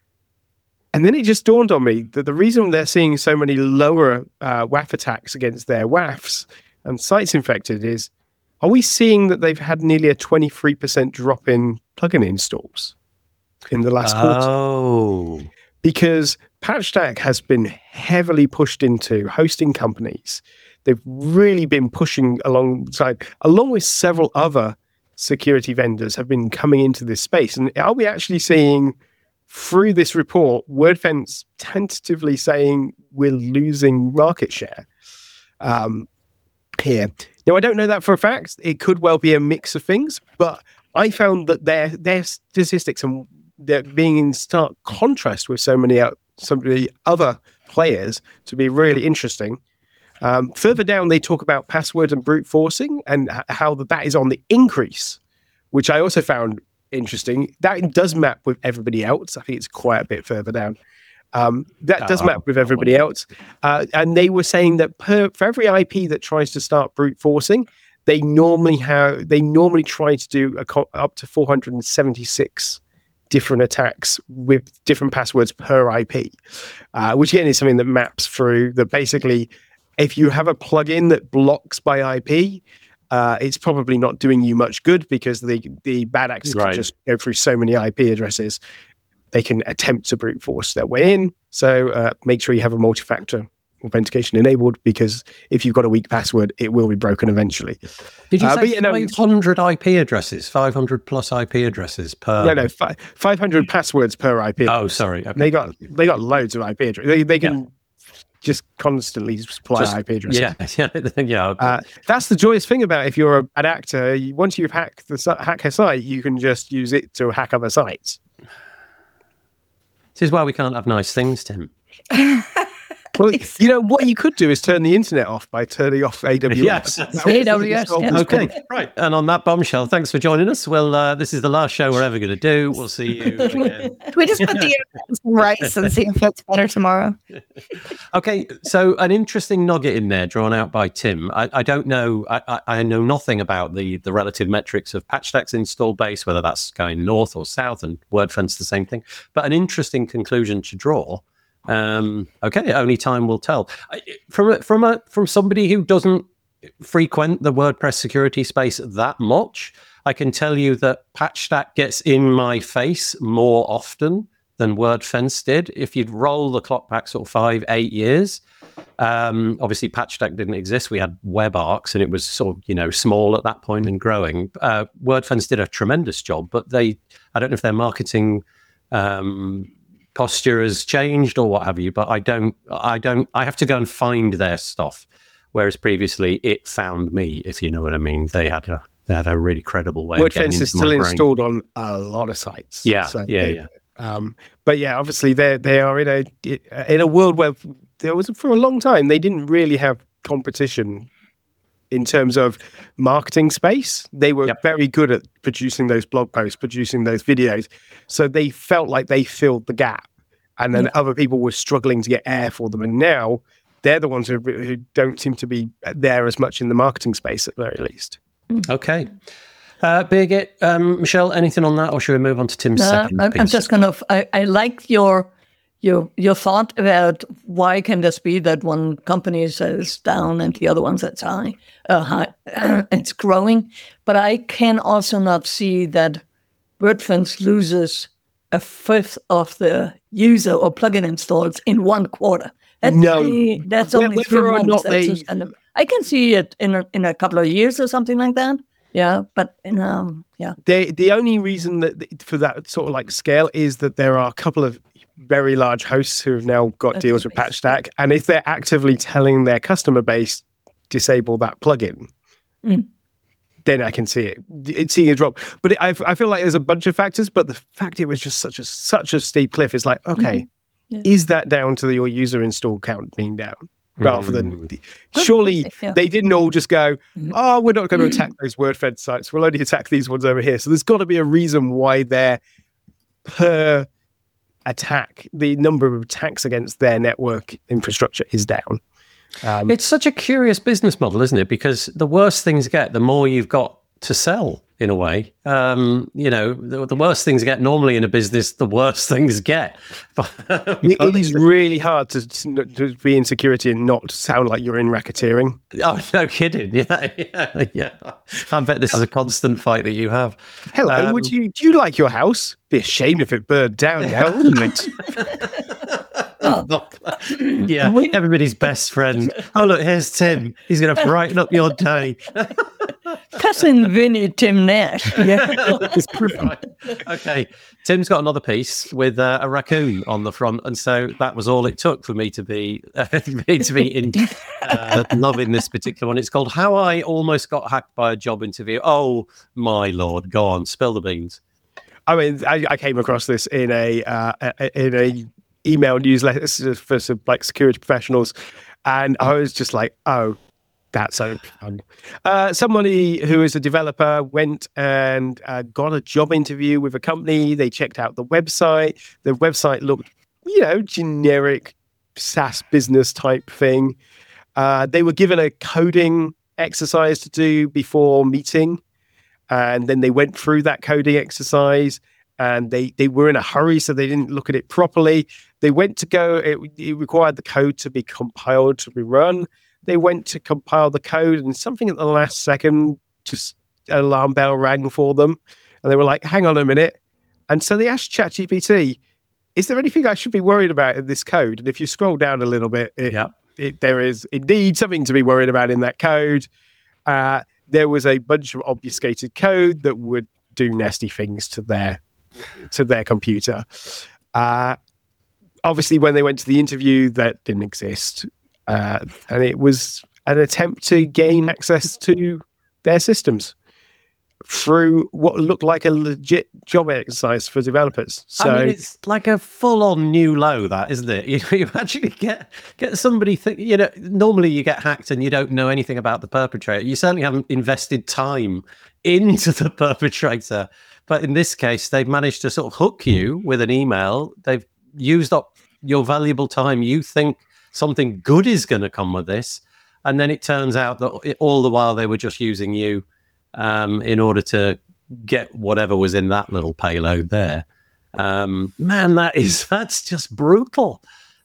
And then it just dawned on me that the reason they're seeing so many lower uh, W A F attacks against their W A Fs and sites infected is, are we seeing that they've had nearly a twenty-three percent drop in plugin installs in the last quarter? oh, Because PatchStack has been heavily pushed into hosting companies. They've really been pushing alongside, along with several other security vendors have been coming into this space. And are we actually seeing through this report, WordFence tentatively saying we're losing market share um, here? Now, I don't know that for a fact. It could well be a mix of things, but I found that their their statistics and they're being in stark contrast with so many, uh, so many other players to be really interesting. Um, further down, they talk about password and brute forcing and h- how that, that is on the increase, which I also found interesting. That does map with everybody else. I think it's quite a bit further down. Um, that does Oh, map with everybody else. Uh, and they were saying that per, for every I P that tries to start brute forcing, they normally have they normally try to do a co- up to four hundred seventy-six different attacks with different passwords per I P, uh, which again is something that maps through that basically if you have a plugin that blocks by I P uh, it's probably not doing you much good because the the bad actors Right. can just go through so many I P addresses. They can attempt to brute force their way in. So uh, make sure you have a multi-factor authentication enabled, because if you've got a weak password, it will be broken eventually. Did you Uh, say but, you know, five hundred I P addresses, five hundred plus I P addresses per? No, no, fi- five hundred passwords per I P. Oh, sorry. Okay. They got they got loads of I P addresses. They, they can just constantly supply Just- I P addresses. Yeah, yeah, yeah. Uh, that's the joyous thing about if you're a, an actor. You, once you hack the si- hack a site, you can just use it to hack other sites. This is why we can't have nice things, Tim. Well, you know what you could do is turn the internet off by turning off A W S. Yes. That would A W S, solve yes. this Okay, problem. right. And on that bombshell, thanks for joining us. Well, uh, this is the last show we're ever going to do. We'll see you again. Can we just put the internet in some rice and see if it's better tomorrow? Okay, so an interesting nugget in there drawn out by Tim. I, I don't know, I, I, I know nothing about the, the relative metrics of PatchStack's install base, whether that's going north or south, and WordFence the same thing. But an interesting conclusion to draw. Um, okay, only time will tell. I- From a, from a from somebody who doesn't frequent the WordPress security space that much, I can tell you that PatchStack gets in my face more often than WordFence did. If you'd roll the clock back sort of five, eight years, um, obviously PatchStack didn't exist. We had WebArcs, and it was sort of, you know, small at that point and growing. Uh, WordFence did a tremendous job, but they, I don't know if their marketing um, posture has changed or what have you, but I don't, I don't, I have to go and find their stuff. Whereas previously it found me, if you know what I mean. They had a, they had a really credible way of getting WordFence into is still my brain. installed on a lot of sites. Yeah, So yeah, they- yeah. Um, but yeah, obviously they they are in a in a world where there was for a long time they didn't really have competition in terms of marketing space. They were Yep. very good at producing those blog posts, producing those videos, so they felt like they filled the gap, and then other people were struggling to get air for them. And now they're the ones who, who don't seem to be there as much in the marketing space, at the very least. Okay. Uh, Birgit, um, Michelle, anything on that, or should we move on to Tim's Uh, second I'm, piece? I'm just kind of I, I like your your your thought about why can this be that one company says down and the other one says high, uh, high it's growing, but I can also not see that WordFence loses a fifth of the user or plugin installs in one quarter. That's No. only, that's Whe- only whether three or months. not That's they- just kind of- I can see it in a, in a couple of years or something like that. Yeah, but in um, yeah. They, the only reason that for that sort of like scale is that there are a couple of very large hosts who have now got Okay. deals with PatchStack, and if they're actively telling their customer base disable that plugin, Mm. then I can see it. It's seeing a drop, but it, I, I feel like there's a bunch of factors. But the fact it was just such a such a steep cliff is like, okay, Yeah. is that down to the, your user install count being down? Rather than Good surely point, yeah. they didn't all just go, Mhm. oh, we're not going to attack those WordFence sites. We'll only attack these ones over here. So there's got to be a reason why their per attack, the number of attacks against their network infrastructure is down. Um, It's such a curious business model, isn't it? Because the worse things get, the more you've got to sell, in a way. Um, you know, the, the worse things get normally in a business, the worse things get. it, it is really hard to, to be in security and not sound like you're in racketeering. Oh, no kidding. Yeah, yeah, yeah. I bet this is a constant fight that you have. Hello, Um, would you do you like your house? Be ashamed if it burned down now, wouldn't it? Yeah, everybody's best friend. Oh, look, here's Tim. He's going to brighten up your day. Cousin Vinny Tim Nash. Yeah. Right. Okay, Tim's got another piece with uh, a raccoon on the front, and so that was all it took for me to be uh, me to be in uh, loving this particular one. It's called "How I Almost Got Hacked by a Job Interview." Oh my lord, go on, spill the beans. I mean, I, I came across this in a uh, in a email newsletter for some like security professionals, and I was just like, oh. That's so fun. Uh, somebody who is a developer went and uh, got a job interview with a company. They checked out the website. The website looked, you know, generic SaaS business type thing. Uh, they were given a coding exercise to do before meeting. And then they went through that coding exercise and they, they were in a hurry, so they didn't look at it properly. They went to go, it, it required the code to be compiled, to be run. they went to compile the code, and something at the last second, just an alarm bell rang for them, and they were like, "Hang on a minute." And so they asked ChatGPT, "Is there anything I should be worried about in this code?" And if you scroll down a little bit, it, Yeah. it, there is indeed something to be worried about in that code. Uh, there was a bunch of obfuscated code that would do nasty things to their to their computer. Uh, obviously, when they went to the interview, that didn't exist, uh, and it was an attempt to gain access to their systems through what looked like a legit job exercise for developers. So I mean, it's like a full-on new low, that, isn't it? You, you actually get get somebody, th- you know, normally you get hacked and you don't know anything about the perpetrator. You certainly haven't invested time into the perpetrator. But in this case, they've managed to sort of hook you with an email. They've used up your valuable time. You think something good is going to come with this. And then it turns out that it, all the while they were just using you um, in order to get whatever was in that little payload there. Um, man, that is, that's just brutal.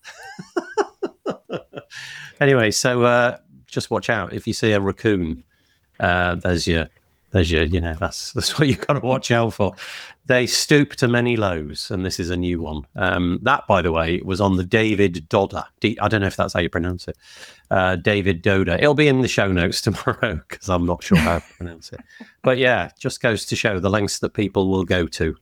Anyway, so uh, just watch out. If you see a raccoon, uh, there's your, there's your, you know, that's, that's what you've got to watch out for. They stoop to many lows, and this is a new one. Um, that, by the way, was on the David Dodder. D- I don't know if that's how you pronounce it. Uh, David Dodder. It'll be in the show notes tomorrow because I'm not sure how to pronounce it. But yeah, just goes to show the lengths that people will go to.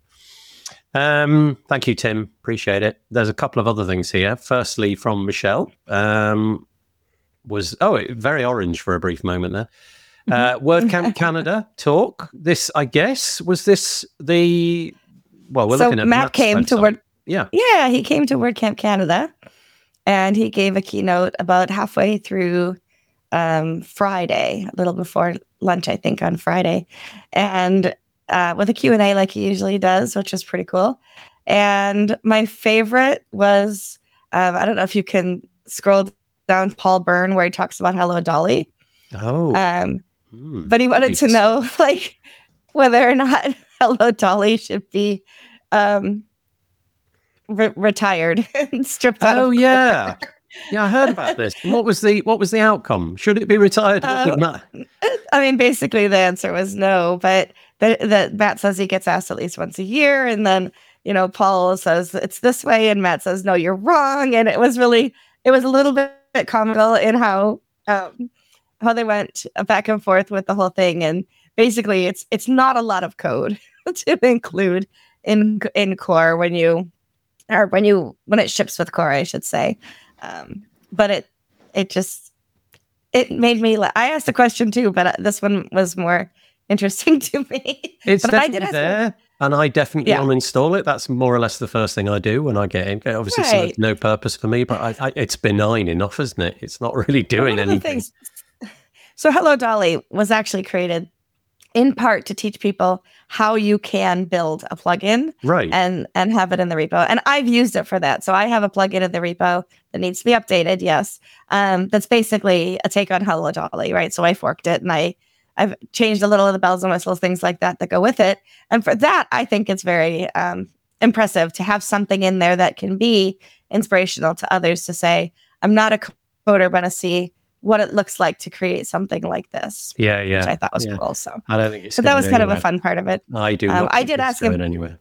Um, thank you, Tim. Appreciate it. There's a couple of other things here. Firstly, from Michelle, um, was, oh, very orange for a brief moment there. Uh, WordCamp Canada talk. This, I guess, was this the, well, we're so looking at Matt Matt's came to website. Word. Yeah. Yeah, he came to WordCamp Canada, and he gave a keynote about halfway through um, Friday, a little before lunch, I think, on Friday, and uh, with a Q and A like he usually does, which is pretty cool. And my favorite was, um, I don't know if you can scroll down Paul Byrne, where he talks about Hello Dolly. Oh. Um, Hmm. but he wanted to know, like, whether or not Hello Dolly should be um, re- retired and stripped out. Oh of yeah, yeah. I heard about this. What was the what was the outcome? Should it be retired? Um, Matt? I mean, basically the answer was no, but that that Matt says he gets asked at least once a year, and then you know Paul says it's this way, and Matt says no, you're wrong, and it was really it was a little bit comical in how um, how they went back and forth with the whole thing, and basically it's it's not a lot of code to include in in Core when you or when you when it ships with Core, I should say, um, but it it just. It made me. La- I asked a question too, but uh, this one was more interesting to me. It's but I definitely did ask there, and I definitely Yeah. uninstall it. That's more or less the first thing I do when I get in. It obviously Right. serves no purpose for me, but I, I, it's benign enough, isn't it? It's not really doing One of the anything. things- So Hello Dolly was actually created in part to teach people how you can build a plugin Right. and and have it in the repo. And I've used it for that. So I have a plugin in the repo that needs to be updated. Yes, um, that's basically a take on Hello Dolly, right? So I forked it and I I've changed a little of the bells and whistles, things like that that go with it. And for that, I think it's very um, impressive to have something in there that can be inspirational to others to say, I'm not a coder, but I see what it looks like to create something like this, Yeah, which yeah. I thought was yeah. cool. So, I don't think it's. so that going was kind of a anywhere. fun part of it. I do. Um, Not I think did it's ask him- going anywhere.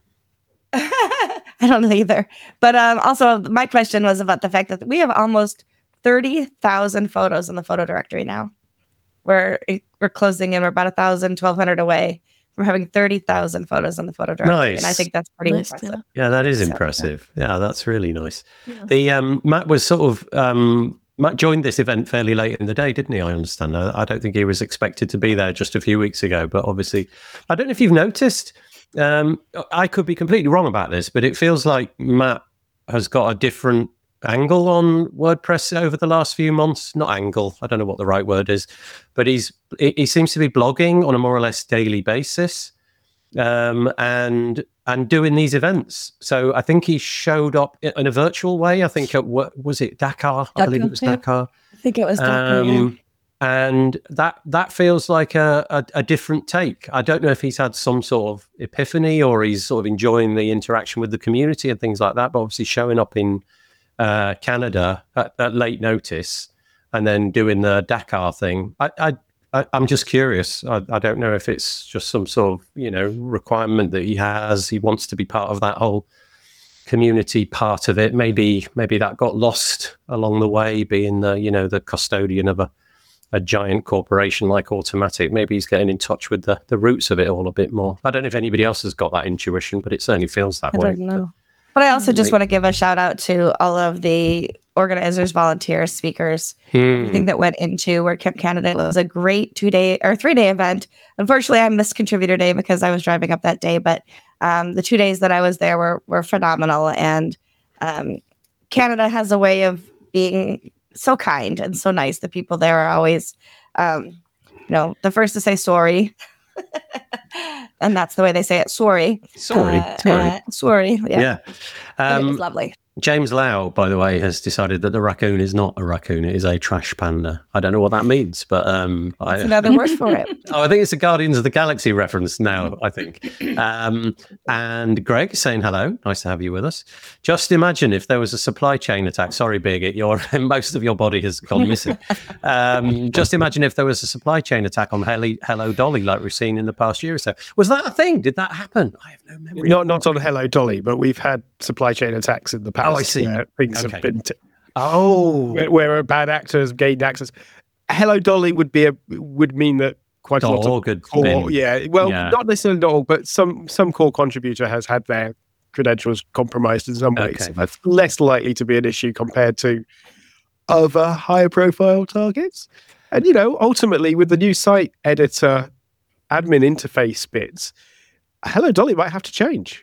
I don't know either. But um, also, my question was about the fact that we have almost thirty thousand photos in the photo directory now. We're we're closing in. We're about one thousand, twelve hundred away from having thirty thousand photos in the photo directory. And I Nice. think that's pretty Nice, impressive. Yeah, that is So, yeah. impressive. Yeah, that's really nice. Yeah. The um, Matt was sort of um, Matt joined this event fairly late in the day, didn't he? I understand. I, I don't think he was expected to be there just a few weeks ago, but obviously, I don't know if you've noticed. Um, I could be completely wrong about this, but it feels like Matt has got a different angle on WordPress over the last few months. Not angle, I don't know what the right word is, but he's he, he seems to be blogging on a more or less daily basis. Um, and and doing these events. So I think he showed up in a virtual way. I think at what was it Dakar? I believe it was Dakar, yeah. Dakar. I think it was Doctor Um, and that that feels like a, a a different take. I don't know if he's had some sort of epiphany or he's sort of enjoying the interaction with the community and things like that. But obviously showing up in uh, Canada at, at late notice and then doing the Dakar thing. I, I, I I'm just curious. I, I don't know if it's just some sort of, you know, requirement that he has. He wants to be part of that whole community part of it. Maybe maybe that got lost along the way, being the, you know, the custodian of a, a giant corporation like Automatic. Maybe he's getting in touch with the, the roots of it all a bit more. I don't know if anybody else has got that intuition, but it certainly feels that I way. don't know. But I also just want to give a shout out to all of the organizers, volunteers, speakers, Hmm. everything that went into WordCamp Canada. It was a great two day or three day event. Unfortunately, I missed contributor day because I was driving up that day, but um, the two days that I was there were, were phenomenal. And um, Canada has a way of being so kind and so nice. The people there are always, um, you know, the first to say sorry. And that's the way they say it. Sorry. Sorry. Uh, sorry. uh, sorry. Yeah. Yeah. And it was Um, lovely. James Lau, by the way, has decided that the raccoon is not a raccoon; it is a trash panda. I don't know what that means, but um, I, That's another word for it. oh, I think it's a Guardians of the Galaxy reference now. I think. Um, and Greg saying hello, nice to have you with us. Just imagine if there was a supply chain attack. Sorry, Birgit, your most of your body has gone missing. Um, just imagine if there was a supply chain attack on Hello, Hello Dolly, like we've seen in the past year or so. Was that a thing? Did that happen? I have no memory. Not not on Hello Dolly, but we've had supply chain attacks in the past. Oh, I see. Where things Okay. have been t- Oh, where, where bad actors gained access. Hello Dolly would be a would mean that quite a lot of dog had core, been- yeah, well, yeah. not necessarily all, but some some core contributor has had their credentials compromised in some ways. Okay. So that's less likely to be an issue compared to other higher profile targets. And you know, ultimately, with the new site editor admin interface bits, Hello Dolly might have to change.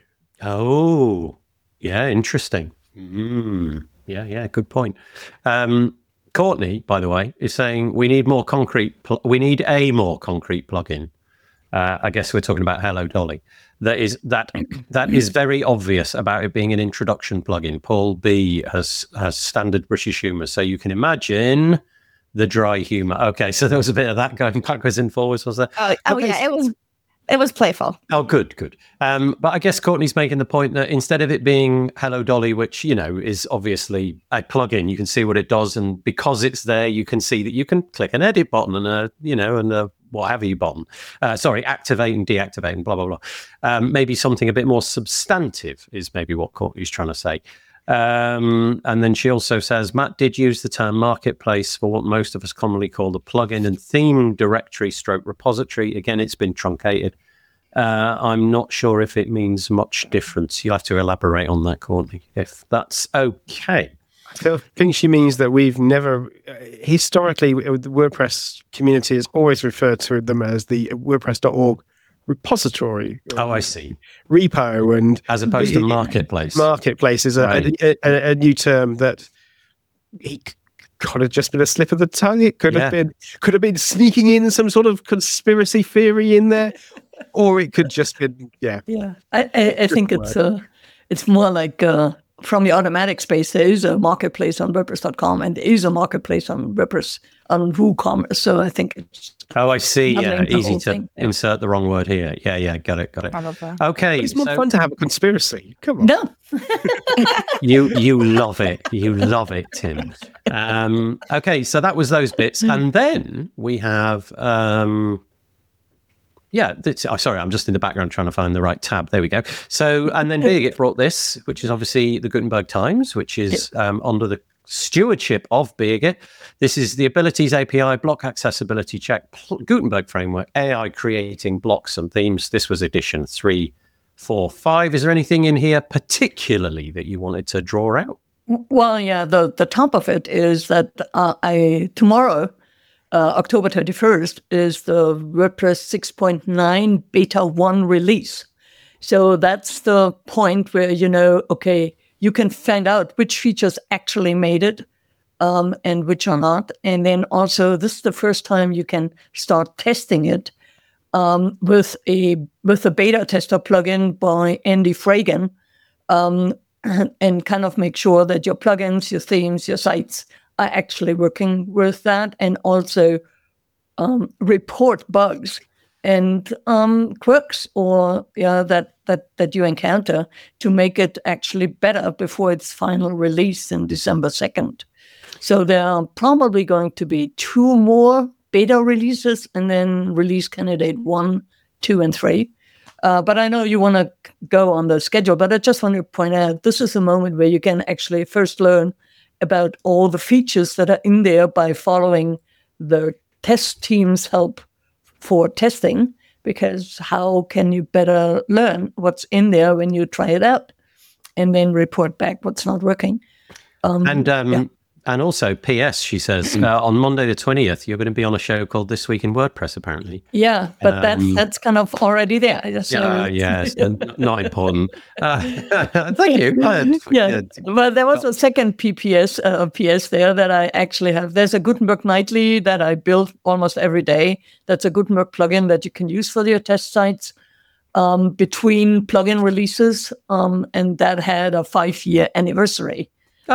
Oh, yeah, interesting. Mm, yeah, yeah, good point. Um, Courtney, by the way, is saying we need more concrete. Pl- we need a more concrete plugin. Uh, I guess we're talking about Hello Dolly. That is that that is very obvious about it being an introduction plugin. Paul B has has standard British humour, so you can imagine the dry humour. Okay, so there was a bit of that going backwards and forwards, was there? Oh, oh Okay, yeah, it was it was playful. Oh, good, good. Um, but I guess Courtney's making the point that instead of it being Hello Dolly, which, you know, is obviously a plugin, you can see what it does. And because it's there, you can see that you can click an edit button and a, you know, and a what have you button. Uh, sorry, activate and deactivate and blah, blah, blah. Um, maybe something a bit more substantive is maybe what Courtney's trying to say. Um, and then she also says, Matt did use the term marketplace for what most of us commonly call the plugin and theme directory stroke repository. Again, it's been truncated. Uh, I'm not sure if it means much difference. You'll have to elaborate on that, Courtney, if that's okay. I think she means that we've never, uh, historically, the WordPress community has always referred to them as the WordPress dot org repository. Oh, I see. Repo and As opposed to marketplace. marketplace is a, Right. a, a, a new term that he c- could have just been a slip of the tongue. It could Yeah. have been could have been sneaking in some sort of conspiracy theory in there, or it could just be yeah. Yeah, I, I, I think it's uh, it's more like uh, from the automatic space. There is a marketplace on WordPress dot com, and there is a marketplace on WordPress on WooCommerce. So I think it's Oh, I see. Yeah, Doubling the easy whole to thing, yeah. insert the wrong word here. Yeah, yeah, got it, got it. Probably. Okay, It's more so fun to have a conspiracy. Come on. no. you you love it, you love it, Tim. Um, okay, so that was those bits, and then we have. Um, Yeah, this, oh, sorry, I'm just in the background trying to find the right tab. There we go. So, and then Birgit brought this, which is obviously the Gutenberg Times, which is um, under the stewardship of Birgit. This is the Abilities A P I, block accessibility check, pl- Gutenberg framework, A I creating blocks and themes. This was edition three, four, five. Is there anything in here particularly that you wanted to draw out? Well, yeah. The the top of it is that uh, I tomorrow. Uh, October twenty-first is the WordPress six point nine beta one release. So that's the point where, you know, okay, you can find out which features actually made it um, and which are not. And then also, this is the first time you can start testing it um, with a with a beta tester plugin by Andy Fragan um, and, and kind of make sure that your plugins, your themes, your sites are actually working with that, and also um, report bugs and um, quirks or yeah that that that you encounter to make it actually better before its final release in December second. So there are probably going to be two more beta releases and then release candidate one, two, and three. Uh, but I know you want to go on the schedule, but I just want to point out this is a moment where you can actually first learn about all the features that are in there by following the test team's help for testing, because how can you better learn what's in there when you try it out and then report back what's not working? Um, and um, yeah. and also, P S, she says, uh, on Monday the twentieth, you're going to be on a show called This Week in WordPress, apparently. Yeah, but Um, that's that's kind of already there. So, Yeah, yes, and not important. Uh, thank you. Uh, yeah, but there was a second P P S uh, P S there that I actually have. There's a Gutenberg Nightly that I build almost every day. That's a Gutenberg plugin that you can use for your test sites um, between plugin releases, um, and that had a five-year anniversary.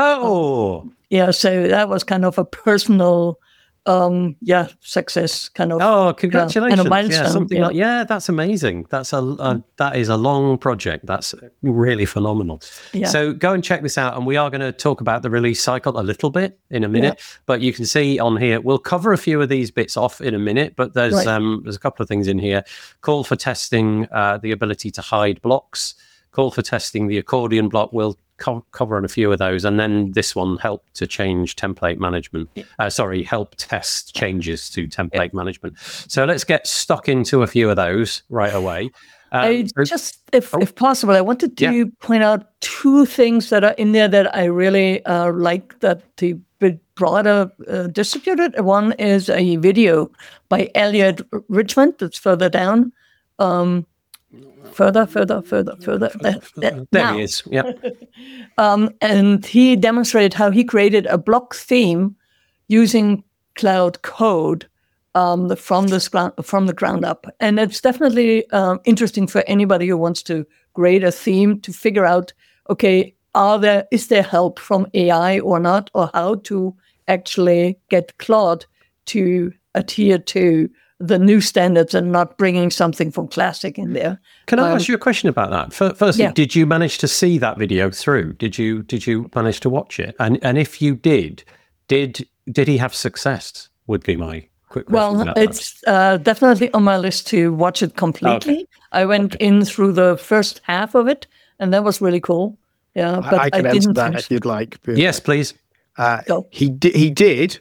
Oh, Yeah, so that was kind of a personal, um, yeah, success kind of. oh, congratulations! and a milestone, yeah, something yeah. like yeah, that's amazing. That's a, a that is a long project. That's really phenomenal. Yeah. So go and check this out, and we are going to talk about the release cycle a little bit in a minute. But you can see on here, we'll cover a few of these bits off in a minute. But there's Right. um there's a couple of things in here. Call for testing uh, the ability to hide blocks. Call for testing the accordion block. We'll co- cover on a few of those, and then this one, help to change template management. Uh, sorry, help test changes to template management. So let's get stuck into a few of those right away. Um, I so- just, if, Oh. if possible, I wanted to Yeah. point out two things that are in there that I really uh, like that the bit broader uh, distributed. One is a video by Elliot Richmond that's further down. Um, further, further, further, further. Uh, uh, there now. he is. Yeah. Um, and he demonstrated how he created a block theme using Cloud Code um, from the ground from the ground up, and it's definitely um, interesting for anybody who wants to create a theme to figure out, okay, are there is there help from A I or not, or how to actually get Claude to adhere to the new standards and not bringing something from Classic in there. Can I Um, ask you a question about that? Fir- Firstly, yeah. did you manage to see that video through? Did you did you manage to watch it? And and if you did, did did he have success? Would be my quick question. Well, about that. it's uh, definitely on my list to watch it completely. I went in through the first half of it, and that was really cool. Yeah, but I I, can answer didn't. that finish. if you'd like. but, Yes, please. uh, Go. he did. He did.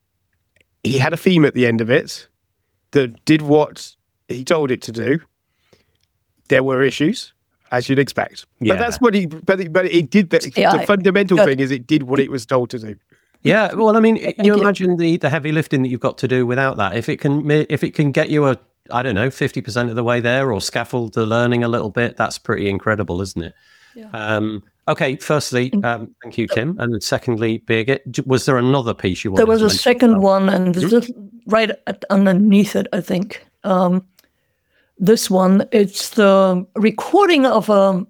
He had a theme at the end of it that did what he told it to do. There were issues, as you'd expect. Yeah. But that's what he. But it, but it did. The, Yeah, the I- fundamental Good. thing is it did what it was told to do. Yeah, well, I mean, you you. imagine the, the heavy lifting that you've got to do without that. If it can, ma- if it can get you a, I don't know, fifty percent of the way there, or scaffold the learning a little bit, that's pretty incredible, isn't it? Yeah. Um, okay, firstly, um, thank you, Tim, and then secondly, Birgit, j- was there another piece you wanted? There was to a mention second about? one, and this is right at, underneath it, I think. Um, this one, it's the recording of a.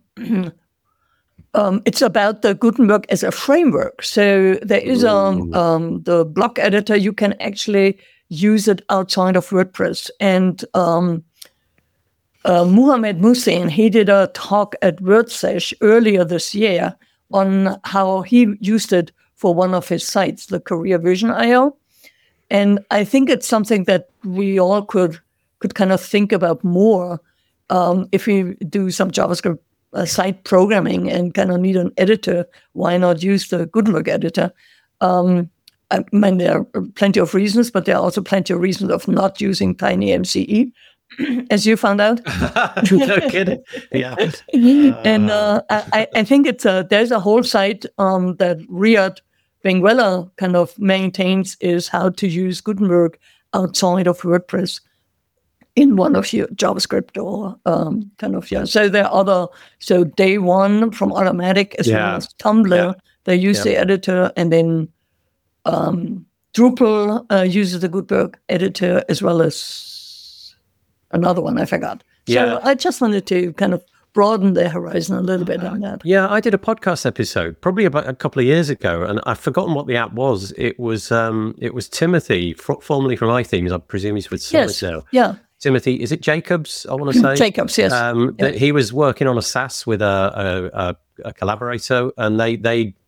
Um, it's about the Gutenberg as a framework. So there is um, um, the block editor. You can actually use it outside of WordPress. And um, uh, Muhammad Musin, he did a talk at WordSesh earlier this year on how he used it for one of his sites, the Career Vision dot I O. And I think it's something that we all could could kind of think about more um, if we do some JavaScript uh, site programming and kind of need an editor. Why not use the Gutenberg editor? Um, I mean, there are plenty of reasons, but there are also plenty of reasons of not using TinyMCE, as you found out. No kidding. Yeah. and uh, I, I think it's a, there's a whole site um, that Riyad Benguela kind of maintains is how to use Gutenberg outside of WordPress in one of your JavaScript or um, kind of, yeah. So there are other, so Day One from Automatic as Yeah. well as Tumblr, Yeah. they use Yeah. the editor, and then um, Drupal uh, uses the Gutenberg editor as well as another one, I forgot. Yeah. So I just wanted to kind of broaden their horizon a little bit on that. Yeah, I did a podcast episode probably about a couple of years ago, and I've forgotten what the app was. It was um, it was Timothy, f- formerly from iThemes. I presume he's with Summit Yes. now. Yeah. Timothy, is it Jacobs? I want to say Jacobs, yes. Um, Yeah. that he was working on a SaaS with a, a, a, a collaborator, and they they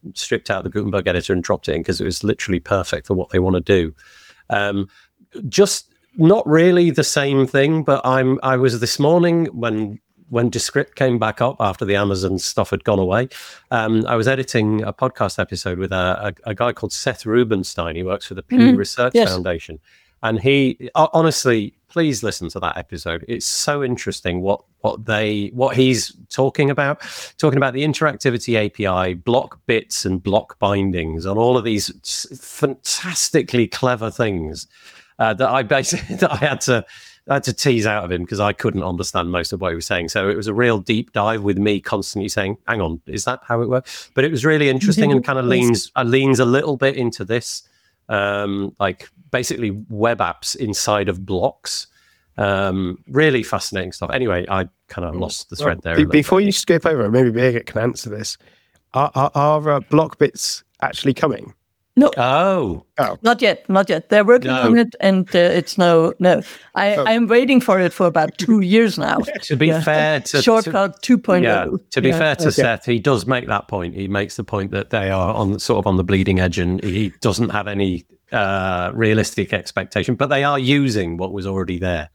stripped out the Gutenberg editor and dropped it in because it was literally perfect for what they want to do. Um, just not really the same thing, but I'm I was this morning when when Descript came back up after the Amazon stuff had gone away. Um, I was editing a podcast episode with a, a, a guy called Seth Rubenstein. He works for the Pew Mm, Research yes. Foundation. And he, honestly, please listen to that episode. It's so interesting what what they what he's talking about, talking about the interactivity A P I, block bits and block bindings, and all of these fantastically clever things uh, that I basically that I had to I had to tease out of him because I couldn't understand most of what he was saying. So it was a real deep dive with me constantly saying, "Hang on, is that how it works?" But it was really interesting and kind of leans uh, leans a little bit into this. Um, like basically web apps inside of blocks. Um, really fascinating stuff. Anyway, I kind of lost the thread there. Be- before you skip over, maybe Birgit can answer this. Are, are, are uh, block bits actually coming? No, Oh, not yet, not yet. They're working No. on it, and uh, it's no, no. I, Oh. I'm waiting for it for about two years now. to be Yeah. fair to, to Shortcut two point yeah, oh. to be Yeah. fair to Okay. Seth, he does make that point. He makes the point that they are on sort of on the bleeding edge, and he doesn't have any uh, realistic expectation, but they are using what was already there.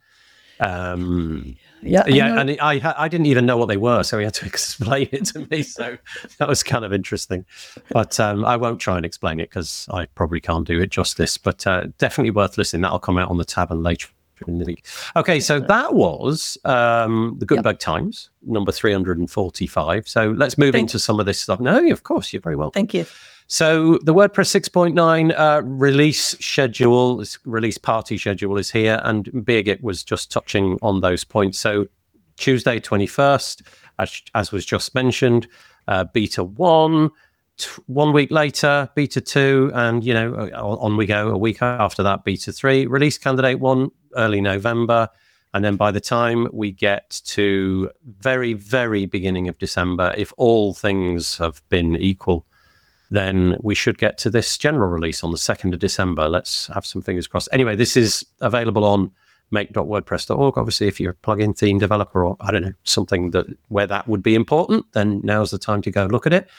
Um, Yeah, I yeah, know. and I ha- I didn't even know what they were, so he had to explain it to me. So that was kind of interesting. But um, I won't try and explain it because I probably can't do it justice. But uh, definitely worth listening. That'll come out on the tab and later in the week. Okay, so that was um, the Gutenberg Times, number three hundred forty-five. So let's move Thank- into some of this stuff. No, of course, you're very welcome. Thank you. So the WordPress six point nine uh, release schedule, this release party schedule is here, and Birgit was just touching on those points. So Tuesday twenty-first, as, as was just mentioned, uh, beta one, t- one week later, beta two, and, you know, on, on we go a week after that, beta three, release candidate one, early November. And then by the time we get to very, very beginning of December, if all things have been equal, then we should get to this general release on the second of December. Let's have some fingers crossed. Anyway, this is available on make dot wordpress dot org. Obviously, if you're a plugin theme developer or, I don't know, something that where that would be important, then now's the time to go look at it.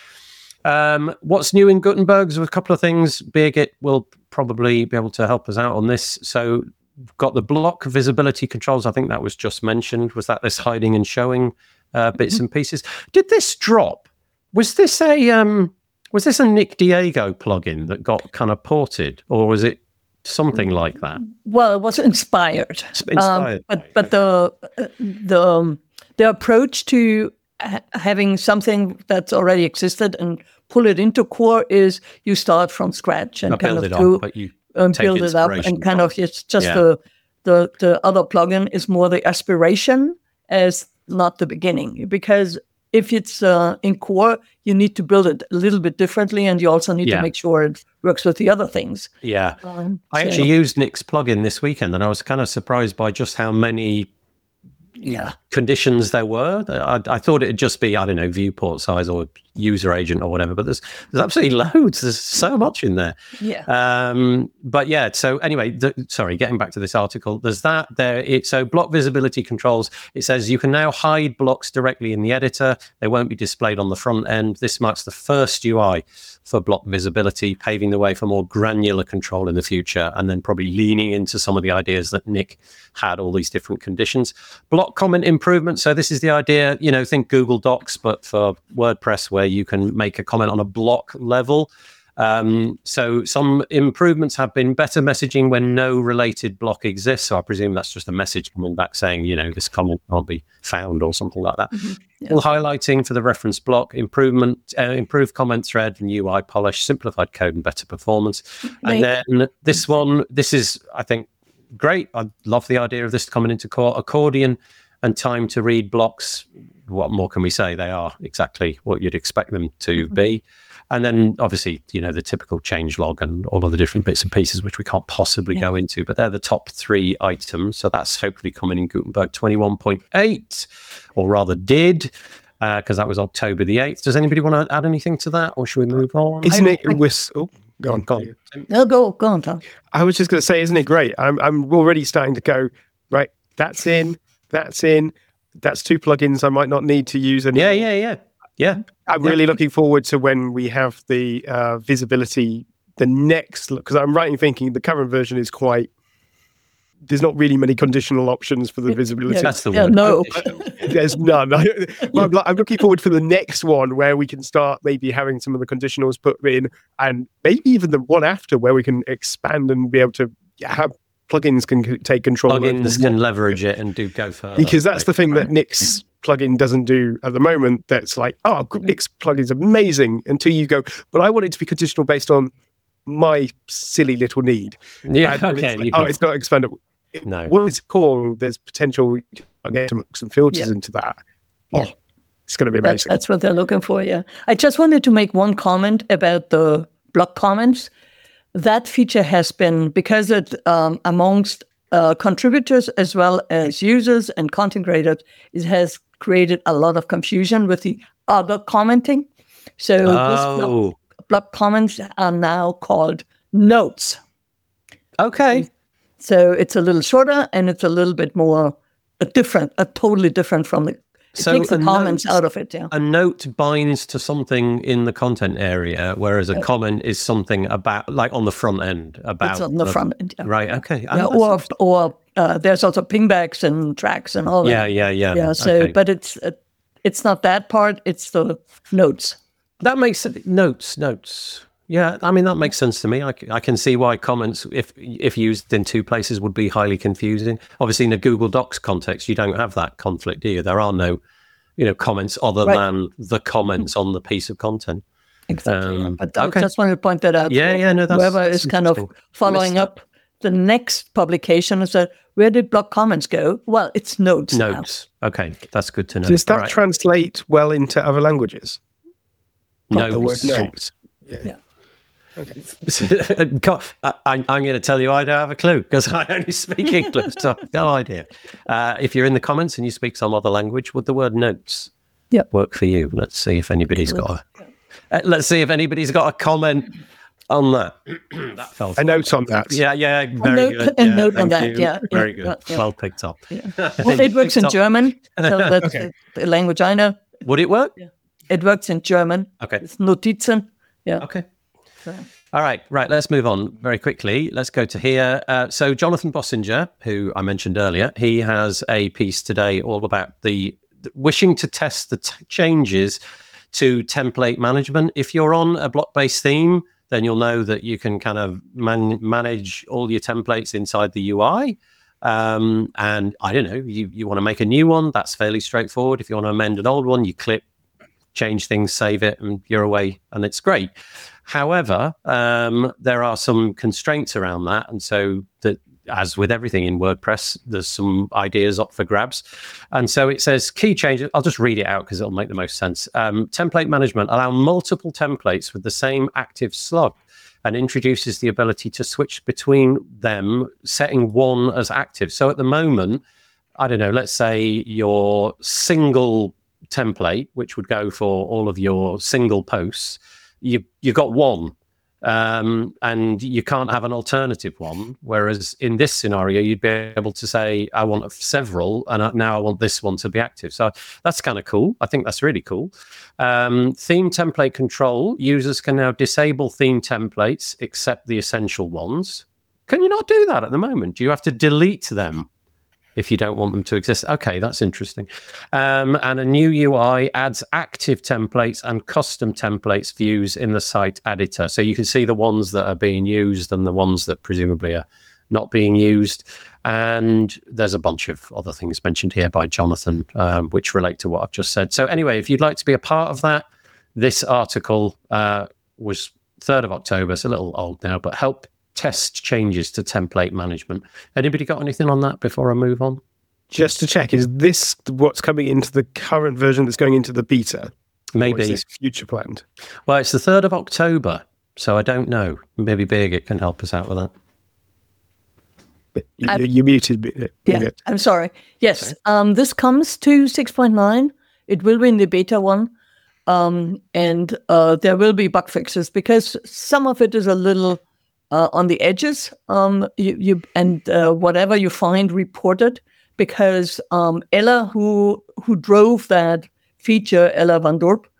Um, what's new in Gutenberg? There's a couple of things. Birgit will probably be able to help us out on this. So we've got the block visibility controls. I think that was just mentioned. Was that this hiding and showing uh, bits Mm-hmm. and pieces? Did this drop? Was this a... Um, Was this a Nick Diego plugin that got kind of ported, or was it something like that? Well, it was inspired. Inspired. Um, but but the the um, the approach to ha- having something that's already existed and pull it into core is you start from scratch and I kind build of it do on, but you um, take build it up inspiration and kind from of it's just Yeah. the the the other plugin is more the aspiration as not the beginning, because if it's uh, in core, you need to build it a little bit differently, and you also need Yeah. to make sure it works with the other things. yeah. Um, I so- actually used Nick's plugin this weekend, and I was kind of surprised by just how many yeah. conditions there were. I, I thought it'd just be, I don't know, viewport size or user agent or whatever, but there's there's absolutely loads. There's so much in there. Yeah. Um, but yeah, so anyway, the, sorry, getting back to this article, there's that there. It, so block visibility controls, it says you can now hide blocks directly in the editor. They won't be displayed on the front end. This marks the first U I for block visibility, paving the way for more granular control in the future, and then probably leaning into some of the ideas that Nick had, all these different conditions. Block comment improvement. So this is the idea, you know, think Google Docs, but for WordPress, where you can make a comment on a block level. Um, so some improvements have been better messaging when no related block exists. So I presume that's just a message coming back saying, you know, this comment can't be found or something like that. Mm-hmm. Yeah. Full highlighting for the reference block, improvement, uh, improved comment thread and U I polish, simplified code and better performance. And They- then this one, this is, I think, great. I love the idea of this coming into core. Accordion and time to read blocks. What more can we say? They are exactly what you'd expect them to Mm-hmm. be. And then obviously, you know, the typical change log and all of the different bits and pieces, which we can't possibly Yeah. go into, but they're the top three items. So that's hopefully coming in Gutenberg twenty-one point eight, or rather did, because uh, that was October the eighth. Does anybody want to add anything to that, or should we move on? Isn't it with? Oh, go on, Go on. No, go, go on, Tom. I was just going to say, isn't it great? I'm I'm already starting to go right. That's in. That's in. That's two plugins I might not need to use anymore. Yeah, yeah, yeah. Yeah. I'm really looking forward to when we have the uh, visibility, the next, because I'm right in thinking the current version is quite, there's not really many conditional options for the visibility. Yeah, That's the yeah, word. no. There's none. I'm, I'm looking forward for the next one where we can start maybe having some of the conditionals put in, and maybe even the one after where we can expand and be able to have plugins can c- take control. over Plugins the- can leverage it and do go further. because that's the thing that Nick's plugin doesn't do at the moment. That's like, oh, Nick's plugin's amazing until you go, but I want it to be conditional based on my silly little need. Yeah, And okay. It's like, you oh, can- it's not expandable. No. What is it called? There's potential to get some, some filters Yeah. into that. Oh, it's going to be That's, amazing. that's what they're looking for, yeah. I just wanted to make one comment about the block comments. That feature has been, because it um, amongst uh, contributors as well as users and content creators, it has created a lot of confusion with the other commenting. So this block, Oh, block comments are now called notes. okay. So it's a little shorter and it's a little bit more uh, different, uh, totally different from the, it So takes the a comments note- out of it, yeah. A note binds to something in the content area, whereas a comment is something about, like on the front end, about It's on the front end, yeah. Right. Okay. Yeah, Oh, or that's- or uh, there's also pingbacks and tracks and all yeah, that. yeah, yeah. Yeah. So, Okay. but it's uh, it's not that part. It's the notes. That makes sen- notes, notes. Yeah, I mean that makes sense to me. I, c- I can see why comments, if if used in two places, would be highly confusing. Obviously, in a Google Docs context, you don't have that conflict, do you? There are no, you know, comments other Right. than the comments on the piece of content. Exactly. yeah. Um, But I okay. just wanted to point that out. Yeah, for yeah, no, that's- whoever that's is kind of interesting. following Missed up the next publication is that where did block comments go? Well, it's notes. now. Notes. Okay, that's good to know. Does that All right. translate well into other languages? Notes. The word notes. Yeah. God, I, I'm going to tell you I don't have a clue because I only speak English, so I've no idea. Uh, if you're in the comments and you speak some other language, would the word notes Yep. work for you? Let's see if anybody's got a, uh, let's see if anybody's got a comment on that. That felt A note on that. yeah, yeah, very note- good. a yeah, note on thank that, you. yeah, very yeah, good. yeah, yeah. Well picked up. Well, it works in Picked up. German. So that's Okay. the, the language I know. Would it work? It works in German. Okay. It's Notizen. Yeah. Okay. All right, right. Let's move on very quickly. Let's go to here. Uh, so Jonathan Bossinger, who I mentioned earlier, he has a piece today all about the wishing to test the t- changes to template management. If you're on a block-based theme, then you'll know that you can kind of man- manage all your templates inside the U I. Um, and I don't know, you, you want to make a new one, that's fairly straightforward. If you want to amend an old one, you clip, change things, save it, and you're away, and it's great. However, um, there are some constraints around that. And so that, as with everything in WordPress, there's some ideas up for grabs. And so it says key changes. I'll just read it out because it'll make the most sense. Um, template management allow multiple templates with the same active slug and introduces the ability to switch between them, setting one as active. So at the moment, I don't know, let's say your single template, which would go for all of your single posts, you, you've got one. Um, and you can't have an alternative one. Whereas in this scenario, you'd be able to say, I want several, and now I want this one to be active. So that's kind of cool. I think that's really cool. Um, theme template control. Users can now disable theme templates except the essential ones. Can you not do that at the moment? Do you have to delete them if you don't want them to exist? Okay, that's interesting. Um, and a new U I adds active templates and custom templates views in the site editor. So you can see the ones that are being used and the ones that presumably are not being used. And there's a bunch of other things mentioned here by Jonathan, um, which relate to what I've just said. So anyway, if you'd like to be a part of that, this article uh, was third of October. It's a little old now, but help test changes to template management. Anybody got anything on that before I move on? Just to check, is this what's coming into the current version that's going into the beta? Or is Maybe. this future planned? Well, it's the third of October, so I don't know. Maybe Birgit can help us out with that. But you, I- you muted me. Yeah, I'm sorry. Yes, um, this comes to six point nine. It will be in the beta one. Um, and uh, there will be bug fixes because some of it is a little uh, on the edges. Um, you, you and uh, whatever you find reported, because um, Ella, who who drove that feature, Ella Van Dorp,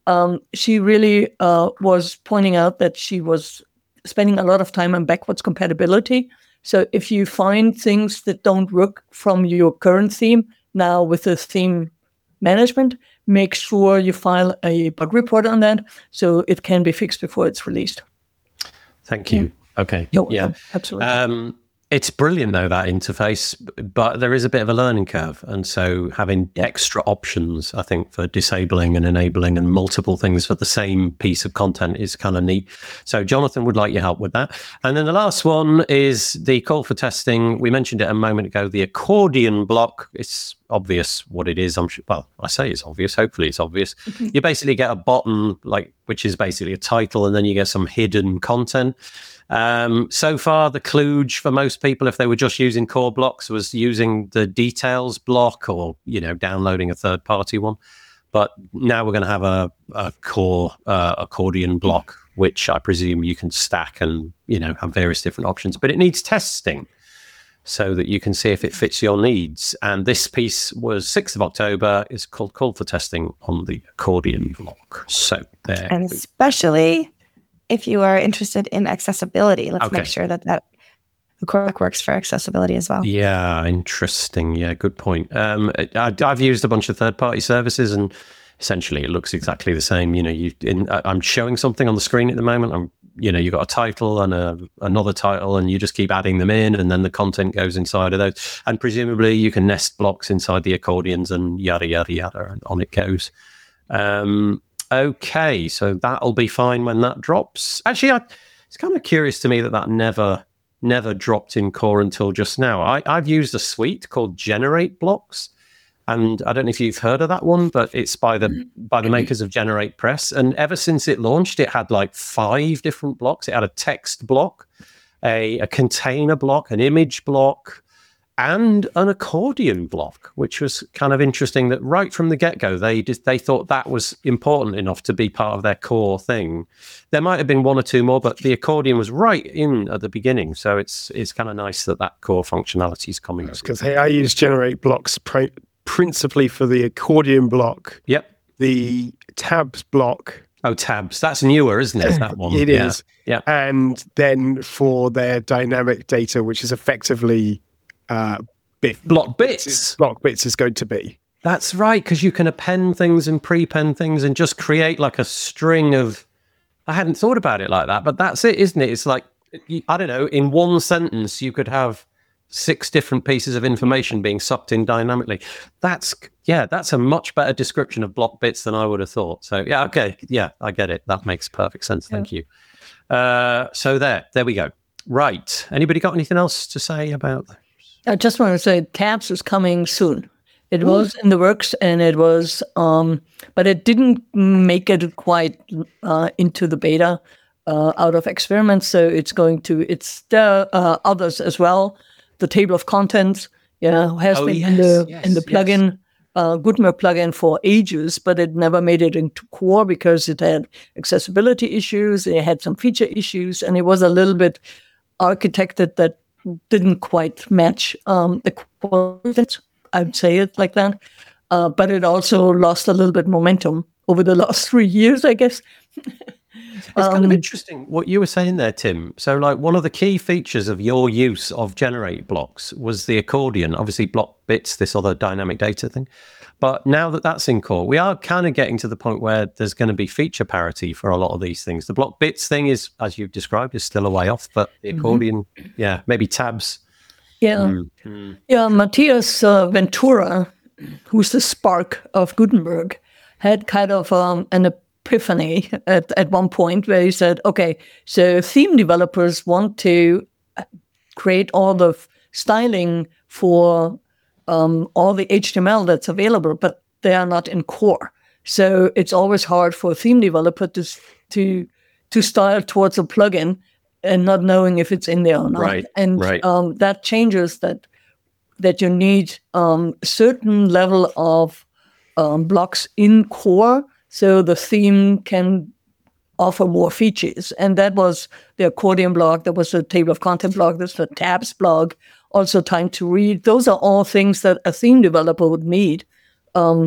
um, she really uh, was pointing out that she was spending a lot of time on backwards compatibility. So if you find things that don't work from your current theme, now with the theme management, make sure you file a bug report on that so it can be fixed before it's released. Thank you. Okay. You're yeah, welcome. Absolutely. Um, it's brilliant though, that interface, but there is a bit of a learning curve. And so having extra options, I think, for disabling and enabling and multiple things for the same piece of content is kind of neat. So Jonathan would like your help with that. And then the last one is the call for testing. We mentioned it a moment ago, the accordion block. It's obvious what it is. I'm sure, well, I say it's obvious. Hopefully it's obvious. You basically get a button, like, which is basically a title, and then you get some hidden content. Um, so far, the kludge for most people, if they were just using core blocks, was using the details block or, you know, downloading a third party one. But now we're going to have a, a core uh, accordion block, which I presume you can stack and, you know, have various different options. But it needs testing so that you can see if it fits your needs. And this piece was sixth of October. It's called Call for Testing on the Accordion block. So there. And especially if you are interested in accessibility, let's Okay. make sure that that the core works for accessibility as well. Yeah, interesting. Yeah, good point. Um, I, I've used a bunch of third-party services, and essentially it looks exactly the same. You know, you in, I'm showing something on the screen at the moment. I'm, you know, you've got a title and a, another title, and you just keep adding them in, and then the content goes inside of those. And presumably you can nest blocks inside the accordions and yada, yada, yada, and on it goes. Um, okay, so that'll be fine when that drops. Actually, I, it's kind of curious to me that that never... never dropped in core until just now. I, I've used a suite called Generate Blocks, and I don't know if you've heard of that one, but it's by the by the makers of Generate Press. And ever since it launched, it had like five different blocks. It had a text block, a, a container block, an image block, and an accordion block, which was kind of interesting that right from the get-go, they just, they thought that was important enough to be part of their core thing. There might have been one or two more, but the accordion was right in at the beginning. So it's it's kind of nice that that core functionality is coming. Because hey, I use Generate Blocks pr- principally for the accordion block, Yep. the tabs block. Oh, tabs. That's newer, isn't it? That one. It Yeah. is. Yeah. And then for their dynamic data, which is effectively uh, bit, Block bits. block bits is going to be. That's right, because you can append things and prepend things and just create like a string of... I hadn't thought about it like that, but that's it, isn't it? It's like, I don't know, in one sentence, you could have six different pieces of information being sucked in dynamically. That's, yeah, that's a much better description of block bits than I would have thought. So, yeah, okay, yeah, I get it. That makes perfect sense. Thank you. Uh, so there, there we go. Right. Anybody got anything else to say about that? I just want to say tabs is coming soon. It was in the works, and it was, um, but it didn't make it quite uh, into the beta uh, out of experiments. So it's going to, it's there are uh, others as well. The table of contents, yeah, has Oh, been yes, in the yes, in the yes. plugin, uh, Gutenberg plugin for ages, but it never made it into core because it had accessibility issues, it had some feature issues, and it was a little bit architected that didn't quite match um, the quality. I'd say it like that. Uh, but it also lost a little bit momentum over the last three years, I guess. It's kind of Um, interesting what you were saying there, Tim. So, like, one of the key features of your use of Generate Blocks was the accordion, obviously block bits, this other dynamic data thing. But now that that's in core, we are kind of getting to the point where there's going to be feature parity for a lot of these things. The block bits thing is, as you've described, is still a way off, but the accordion, yeah, maybe tabs. Yeah, Mm. yeah. Matthias uh, Ventura, who's the spark of Gutenberg, had kind of um, an epiphany at, at one point where he said, okay, so theme developers want to create all the f- styling for um, all the H T M L that's available, but they are not in core. So it's always hard for a theme developer to s- to to style towards a plugin and not knowing if it's in there or not. Right, And right. Um, that changes that that you need um, a certain level of um, blocks in core so the theme can offer more features. And that was the accordion block, there was a table of content block, there's the tabs block, also time to read. Those are all things that a theme developer would need um,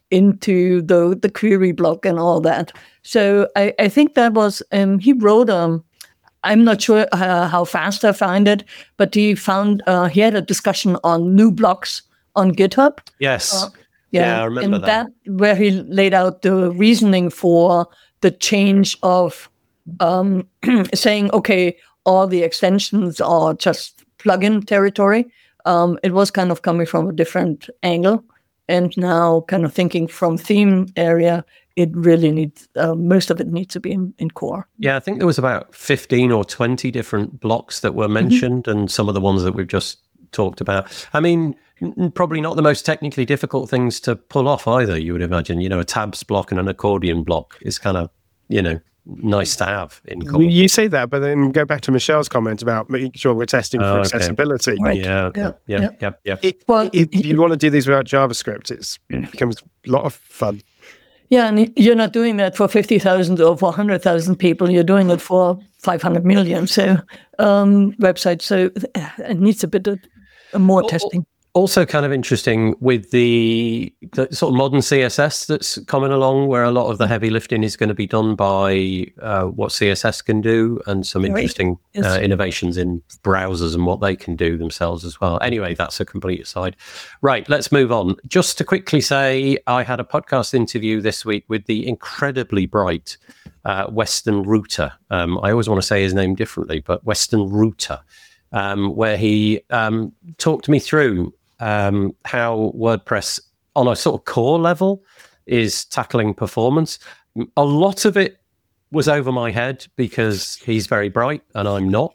into the the query block and all that. So I, I think that was um, he wrote um I'm not sure uh, how fast I found it, but he found uh, he had a discussion on new blocks on GitHub. Yes. Uh, yeah, yeah, I remember and that. that where he laid out the reasoning for the change of um, saying, okay, all the extensions are just plugin territory. Um, it was kind of coming from a different angle, and now kind of thinking from theme area, it really needs uh, most of it needs to be in, in core. Yeah, I think there was about fifteen or twenty different blocks that were mentioned, mm-hmm. and some of the ones that we've just talked about. I mean, n- probably not the most technically difficult things to pull off either, you would imagine. You know, a tabs block and an accordion block is kind of, you know, nice to have in core. You say that, but then go back to Michelle's comment about making sure we're testing Oh, for okay. accessibility. Right. Yeah, okay. Yeah, yeah, yeah. yeah, yeah. It, Well, if you want to do these without JavaScript, it's, it becomes a lot of fun. Yeah, and you're not doing that for fifty thousand or for one hundred thousand people. You're doing it for five hundred million so um, websites. So it needs a bit of more Al- testing. Also kind of interesting with the, the sort of modern C S S that's coming along, where a lot of the heavy lifting is going to be done by uh, what C S S can do, and some Right. interesting Yes. uh, innovations in browsers and what they can do themselves as well. Anyway, that's a complete aside. Right, let's move on. Just to quickly say, I had a podcast interview this week with the incredibly bright uh, Weston Router. Um, I always want to say his name differently, but Weston Router, um, where he um, talked me through um, how WordPress on a sort of core level is tackling performance. A lot of it was over my head because he's very bright and I'm not.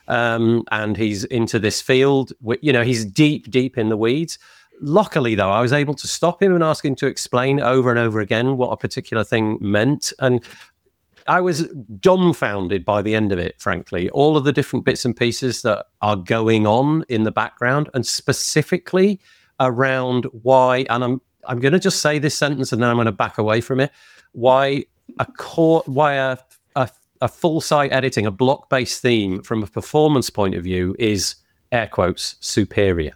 Um, and he's into this field, you know, he's deep, deep in the weeds. Luckily, though, I was able to stop him and ask him to explain over and over again what a particular thing meant. And I was dumbfounded by the end of it, frankly, all of the different bits and pieces that are going on in the background, and specifically around why, and I'm I'm going to just say this sentence and then I'm going to back away from it, why a core, why a, a, a full site editing, a block-based theme from a performance point of view is, air quotes, superior.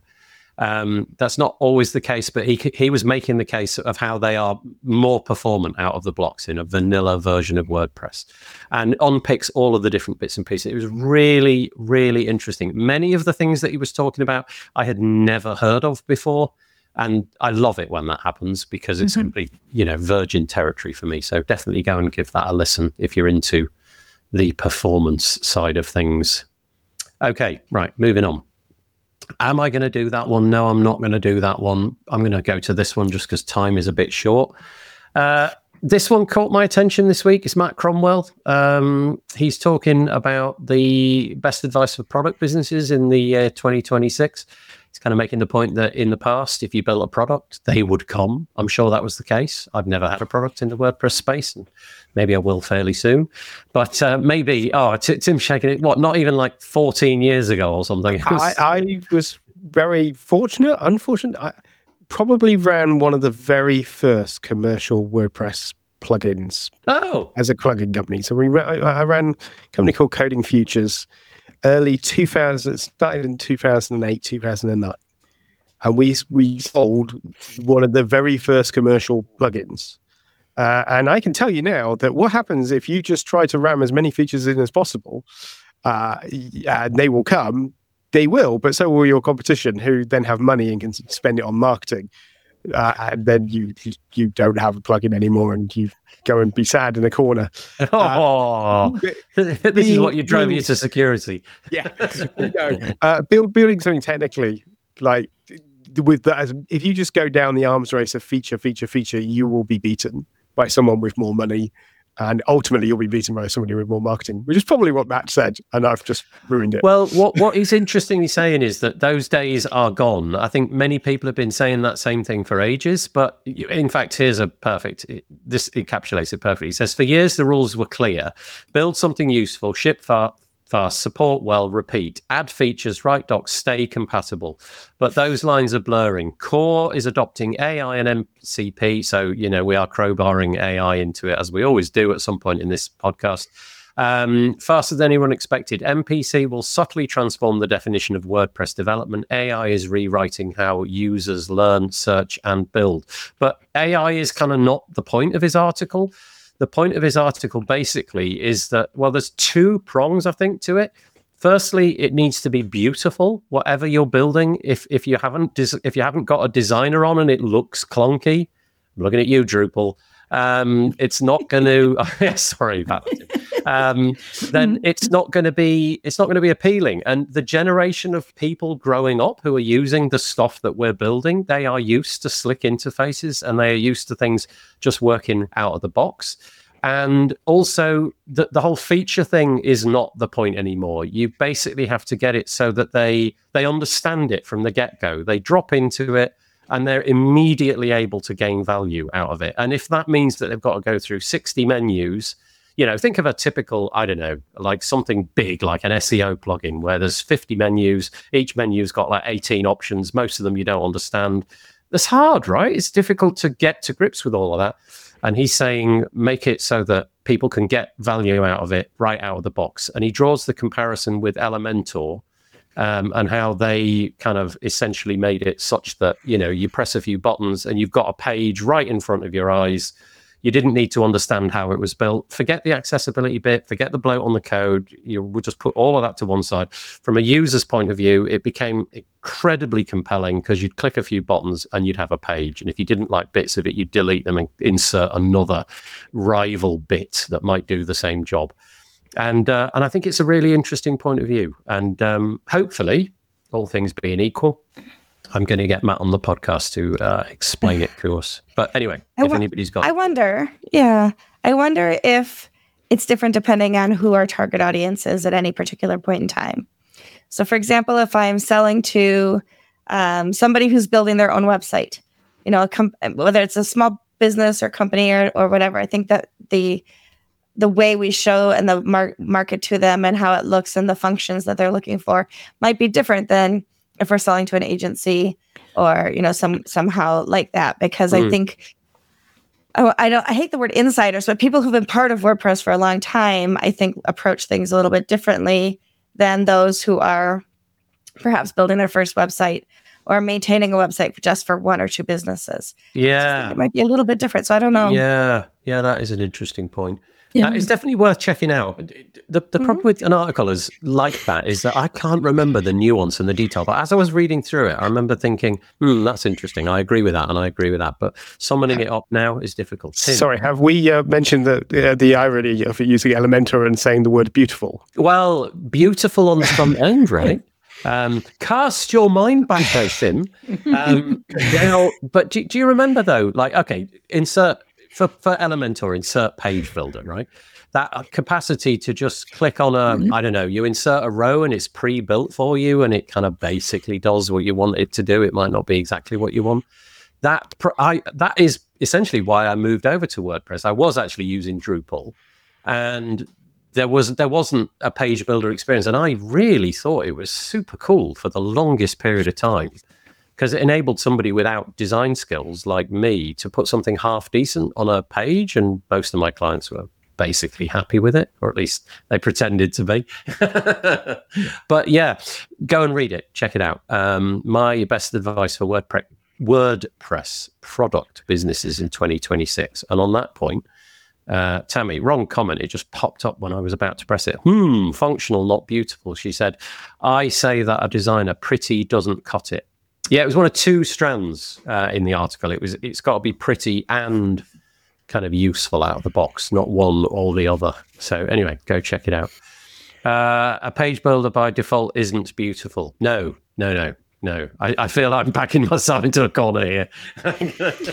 Um, that's not always the case, but he he was making the case of how they are more performant out of the blocks in a vanilla version of WordPress, and unpicks all of the different bits and pieces. It was really, really interesting. Many of the things that he was talking about, I had never heard of before, and I love it when that happens because it's Mm-hmm. complete, you know, virgin territory for me. So definitely go and give that a listen if you're into the performance side of things. Okay, right, moving on. Am I going to do that one? No, I'm not going to do that one. I'm going to go to this one just because time is a bit short. Uh, this one caught my attention this week. It's Matt Cromwell. Um, he's talking about the best advice for product businesses in the year twenty twenty-six. He's kind of making the point that in the past, if you built a product, they would come. I'm sure that was the case. I've never had a product in the WordPress space, and maybe I will fairly soon. But uh, maybe, oh, T- Tim's shaking it, what, not even like fourteen years ago or something? It was- I, I was very fortunate, unfortunate. I probably ran one of the very first commercial WordPress plugins oh, as a plugin company. So we ran, I I ran a company called Coding Futures, early two thousand, started in two thousand eight, two thousand nine. And we, we sold one of the very first commercial plugins. Uh, and I can tell you now that what happens if you just try to ram as many features in as possible, uh, and they will come, they will, but so will your competition, who then have money and can spend it on marketing. Uh, and then you you don't have a plugin anymore, and you go and be sad in a corner. oh. This is what you drove you to security. Yeah, no, uh, build, building something technically like with that. As, if you just go down the arms race of feature, feature, feature, you will be beaten by someone with more money, and ultimately you'll be beaten by somebody with more marketing, which is probably what Matt said, and I've just ruined it. Well, what what he's interestingly saying is that those days are gone. I think many people have been saying that same thing for ages, but in fact, here's a perfect, this encapsulates it perfectly. He says, for years, the rules were clear. Build something useful, ship far, fast, support well, repeat, add features, write docs, stay compatible. But those lines are blurring. Core is adopting A I and M C P. So, you know, we are crowbarring A I into it, as we always do at some point in this podcast. Um, faster than anyone expected. M P C will subtly transform the definition of WordPress development. A I is rewriting how users learn, search, and build. But A I is kind of not the point of his article. The point of his article basically is that, well, there's two prongs, I think, to it. Firstly, it needs to be beautiful, whatever you're building. If if you haven't des- if you haven't got a designer on and it looks clunky, I'm looking at you, Drupal. Um, it's not going to. Oh, sorry about that. Um, then it's not going to be. It's not going to be appealing. And the generation of people growing up who are using the stuff that we're building, they are used to slick interfaces and they are used to things just working out of the box. And also, the, the whole feature thing is not the point anymore. You basically have to get it so that they they understand it from the get-go. They drop into it, and they're immediately able to gain value out of it. And if that means that they've got to go through sixty menus, you know, think of a typical, I don't know, like something big, like an S E O plugin, where there's fifty menus. Each menu's got like eighteen options. Most of them you don't understand. That's hard, right? It's difficult to get to grips with all of that. And he's saying, make it so that people can get value out of it right out of the box. And he draws the comparison with Elementor um, and how they kind of essentially made it such that, you know, you press a few buttons and you've got a page right in front of your eyes. You didn't need to understand how it was built. Forget the accessibility bit, forget the bloat on the code. You would just put all of that to one side. From a user's point of view, it became incredibly compelling because you'd click a few buttons and you'd have a page. And if you didn't like bits of it, you'd delete them and insert another rival bit that might do the same job. And uh, and I think it's a really interesting point of view. And um, hopefully, all things being equal, I'm going to get Matt on the podcast to uh, explain it to us. But anyway, I if wa- anybody's got... I wonder, yeah, I wonder if it's different depending on who our target audience is at any particular point in time. So, for example, if I'm selling to um, somebody who's building their own website, you know, a com- whether it's a small business or company or, or whatever, I think that the the way we show and the mar- market to them and how it looks and the functions that they're looking for might be different than if we're selling to an agency or, you know, some somehow like that, because mm. I think, oh, I don't, I hate the word insiders, but people who've been part of WordPress for a long time, I think approach things a little bit differently than those who are perhaps building their first website or maintaining a website just for one or two businesses. Yeah. It might be a little bit different. So I don't know. Yeah. Yeah. That is an interesting point. Yeah. Uh, it's definitely worth checking out. The the Mm-hmm. problem with an article is like that is that I can't remember the nuance and the detail. But as I was reading through it, I remember thinking, hmm, that's interesting. I agree with that and I agree with that. But summoning it up now is difficult. Tim. Sorry, have we uh, mentioned the, uh, the irony of using Elementor and saying the word beautiful? Well, beautiful on the front end, right? Um, cast your mind back there, Tim. Um, now, but do, do you remember though, like, okay, insert... For, for Elementor, insert page builder, right? That capacity to just click on a, mm-hmm. I don't know, you insert a row and it's pre-built for you and it kind of basically does what you want it to do. It might not be exactly what you want. That I that is essentially why I moved over to WordPress. I was actually using Drupal and there, was, there wasn't a page builder experience. And I really thought it was super cool for the longest period of time, because it enabled somebody without design skills like me to put something half decent on a page, and most of my clients were basically happy with it, or at least they pretended to be. But yeah, go and read it, check it out. Um, my best advice for WordPress, WordPress product businesses in twenty twenty-six. And on that point, uh, Tammy, wrong comment. It just popped up when I was about to press it. Hmm, functional, not beautiful. She said, I say that a designer pretty doesn't cut it. Yeah, it was one of two strands uh, in the article. It was, it's got to be pretty and kind of useful out of the box, not one or the other. So anyway, go check it out. Uh, a page builder by default isn't beautiful. No, no, no, no. I, I feel I'm backing myself into a corner here. I'm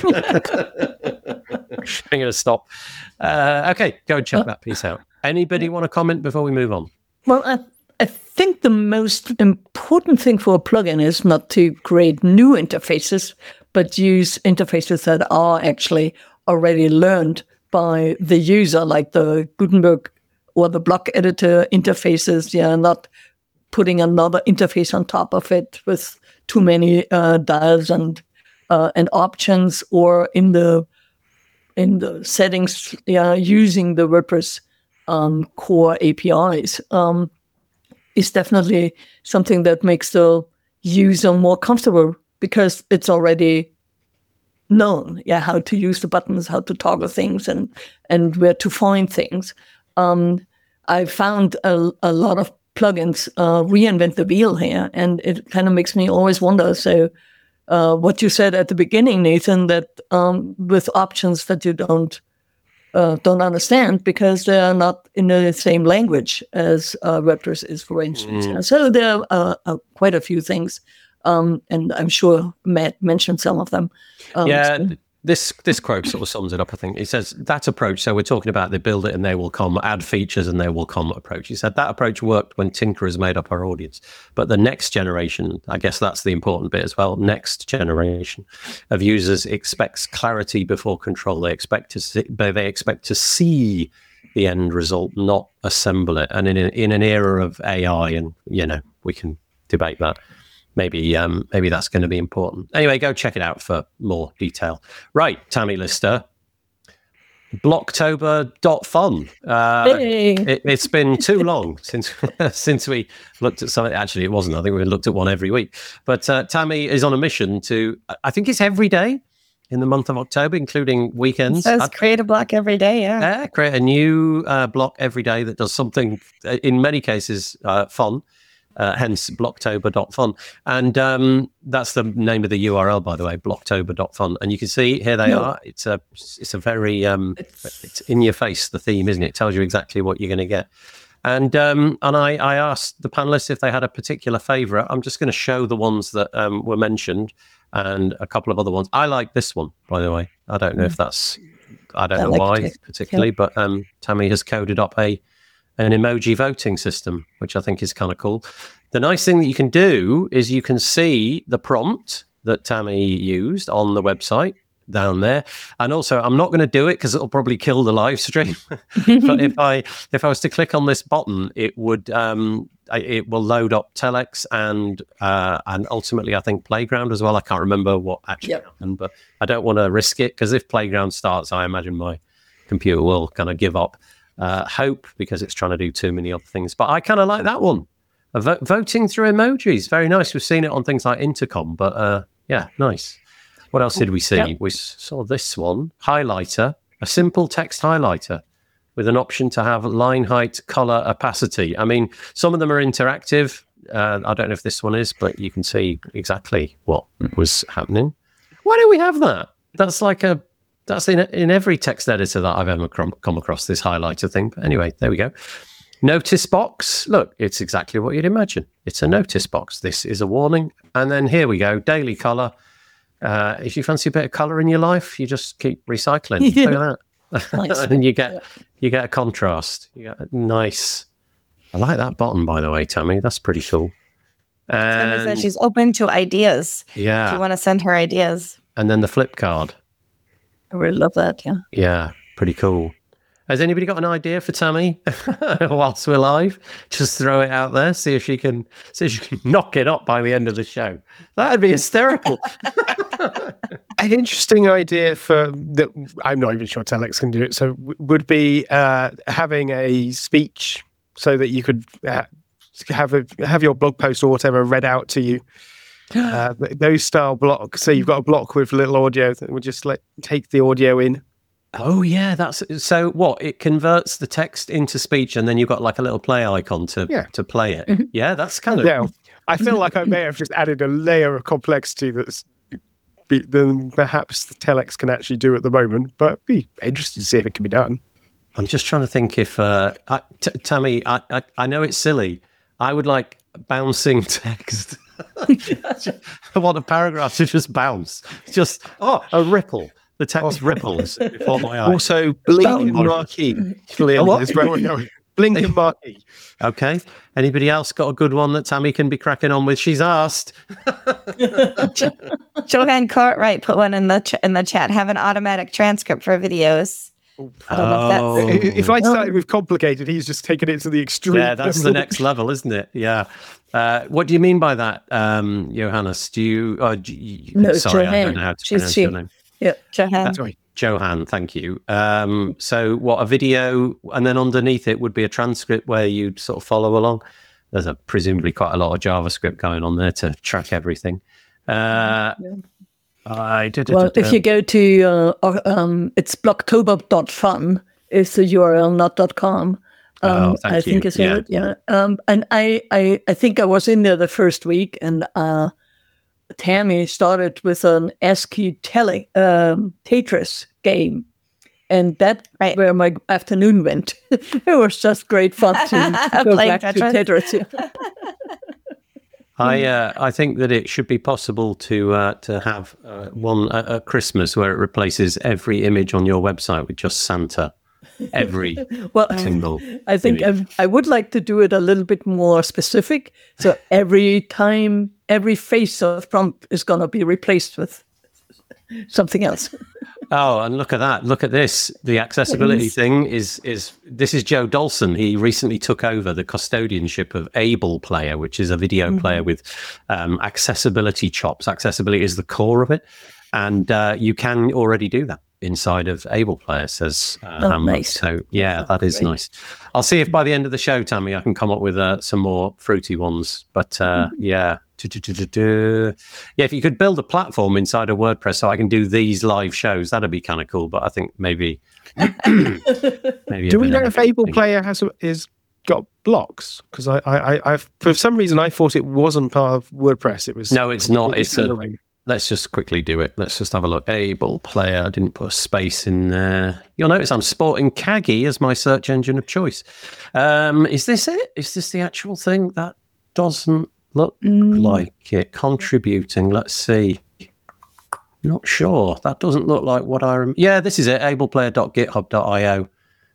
going to stop. Uh, okay, go and check that piece out. Anybody want to comment before we move on? Well, I I think the most important thing for a plugin is not to create new interfaces, but use interfaces that are actually already learned by the user, like the Gutenberg or the block editor interfaces. Yeah, not putting another interface on top of it with too many uh, dials and uh, and options, or in the in the settings, yeah, using the WordPress um, core A P Is um, is definitely something that makes the user more comfortable because it's already known, yeah, how to use the buttons, how to toggle things, and and where to find things. Um, I found a, a lot of plugins uh, reinvent the wheel here, and it kind of makes me always wonder. So, uh, what you said at the beginning, Nathan, that um, with options that you don't uh, don't understand because they are not in the same language as uh, WordPress is, for instance. Mm. So there are uh, uh, quite a few things. Um, and I'm sure Matt mentioned some of them. Um, yeah, so. this this quote sort of sums it up, I think. He says, that approach, so we're talking about they build it and they will come, add features and they will come approach. He said that approach worked when tinkerers made up our audience. But the next generation, I guess that's the important bit as well, next generation of users expects clarity before control. They expect to see, they expect to see the end result, not assemble it. And in, a, in an era of A I, and, you know, we can debate that. Maybe um, maybe that's going to be important. Anyway, go check it out for more detail. Right, Tammy Lister, blocktober dot fun. Uh, Hey. it, it's been too long since since we looked at something. Actually, it wasn't. I think we looked at one every week. But uh, Tammy is on a mission to, I think it's every day in the month of October, including weekends. It says I'd- create a block every day. Yeah. yeah, create a new uh, block every day that does something, uh, in many cases, uh, fun. Uh, hence blocktober dot fun. And um, that's the name of the U R L, by the way, blocktober dot fun. And you can see here they No. are. It's a it's a very um, It's- it's in your face, the theme, isn't it? It tells you exactly what you're going to get. And um, and I, I asked the panelists if they had a particular favourite. I'm just going to show the ones that um, were mentioned and a couple of other ones. I like this one, by the way. I don't know if that's, I don't I know liked why it. particularly, but um, Tammy has coded up a an emoji voting system, which I think is kind of cool. The nice thing that you can do is you can see the prompt that Tammy used on the website down there. And also, I'm not going to do it because it'll probably kill the live stream. But if I if I was to click on this button, it would um, I- it will load up Telex and uh, and ultimately I think Playground as well. I can't remember what actually Yep. happened, but I don't want to risk it because if Playground starts, I imagine my computer will kind of give up uh, hope because it's trying to do too many other things. But I kind of like that one. Uh, vo- voting through emojis, very nice. We've seen it on things like Intercom, but uh, yeah, nice. What else did we see? Yep. We s- saw this one, highlighter, a simple text highlighter with an option to have line height, color, opacity. I mean, some of them are interactive. Uh, I don't know if this one is, but you can see exactly what was happening. Why do we have that? That's like a, that's in in every text editor that I've ever come, come across, this highlighter thing. But anyway, there we go. Notice box. Look, it's exactly what you'd imagine. It's a notice box. This is a warning. And then here we go. Daily color. Uh, if you fancy a bit of color in your life, you just keep recycling. Yeah. Look at that. Nice. And you get you get a contrast. You get a nice. I like that button, by the way, Tammy. That's pretty cool. Tammy said And she's open to ideas. If you yeah, want to send her ideas. and then the flip card. I really love that. Yeah. Yeah, pretty cool. Has anybody got an idea for Tammy whilst we're live? Just throw it out there. See if she can see if she can knock it up by the end of the show. That'd be hysterical. An interesting idea for that. I'm not even sure Telex can do it. So w- would be uh, having a speech so that you could uh, have a have your blog post or whatever read out to you. Uh, th- those style blocks. So you've got a block with little audio that would just like take the audio in. Oh yeah, that's so. What it converts the text into speech, and then you've got like a little play icon to Yeah. to play it. Yeah, that's kind of Now, I feel like I may have just added a layer of complexity that's be, than perhaps the Telex can actually do at the moment. But be interested to see if it can be done. I'm just trying to think if uh, I, t- Tammy. I, I I know it's silly. I would like bouncing text. I want a paragraph to just bounce. Just oh, a ripple. The text ripples before my eyes. Also, blink and Oh. marquee. Clearly, what? is where we're going. Blink and marquee. Okay. Anybody else got a good one that Tammy can be cracking on with? She's asked. Johan Cartwright put one in the ch- in the chat. Have an automatic transcript for videos. I don't know if that's If I started with complicated, he's just taken it to the extreme. Yeah, that's the next level, isn't it? Yeah. Uh, what do you mean by that, um, Johannes? Do you? Oh, do you No, sorry, I Johan. don't know how to She's pronounce she. your name. Yeah. Johan. Sorry. Johan, thank you. Um, so what, a video, and then underneath it would be a transcript where you'd sort of follow along. There's a presumably quite a lot of JavaScript going on there to track everything. Uh, yeah. I did it. Well, if you go to, uh, um, it's blocktober dot fun is the U R L, not .com. Um, oh, thank I think you. it's yeah. it, yeah. Um, and I, I, I think I was in there the first week, and uh, Tammy started with an ASCII tele, um, Tetris game. And that's right. where my afternoon went. It was just great fun to go back Tetris. to Tetris. I uh, I think that it should be possible to uh, to have uh, one at uh, Christmas where it replaces every image on your website with just Santa. Every well, single. I think I, I would like to do it a little bit more specific. So every time, every face of Trump is going to be replaced with something else. Oh, and look at that. Look at this. The accessibility yes. thing is, is, this is Joe Dolson. He recently took over the custodianship of Able Player, which is a video mm-hmm. player with um, accessibility chops. Accessibility is the core of it. And uh, you can already do that inside of Able Player, says uh, oh, Hamlet. Nice. So, yeah, that is Great. nice. I'll see if by the end of the show, Tammy, I can come up with uh, some more fruity ones. But, uh, mm-hmm. yeah. Yeah, if you could build a platform inside of WordPress so I can do these live shows, that'd be kind of cool. But I think maybe, maybe. Do we know if Able Player has is got blocks? Because I, I, I, for some reason, I thought it wasn't part of WordPress. It was. No, it's not. It's a. Let's just quickly do it. Let's just have a look. Able Player. I didn't put a space in there. You'll notice I'm sporting Kaggy as my search engine of choice. Um, is this it? Is this the actual thing? That doesn't look mm. like it. Contributing. Let's see. Not sure. That doesn't look like what I remember. Yeah, this is it. ableplayer dot github dot io.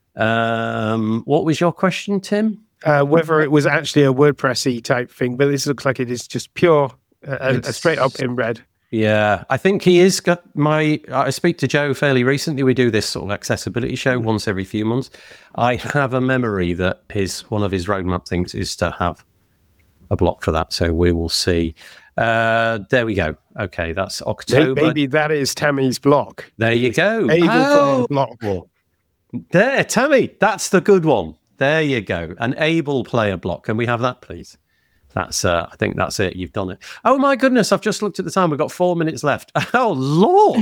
Um, what was your question, Tim? Uh, whether it was actually a WordPressy type thing, but this looks like it is just pure, uh, a straight up in red. Yeah, I think he is got my. I speak to Joe fairly recently. We do this sort of accessibility show once every few months. I have a memory that his one of his roadmap things is to have a block for that. So we will see. Uh, there we go. Okay, that's October. Maybe that is Tammy's block. There you go. Able oh, block wall. There, Tammy. That's the good one. There you go. An Able Player block. Can we have that, please? That's. Uh, I think that's it. You've done it. Oh my goodness! I've just looked at the time. We've got four minutes left. Oh Lord!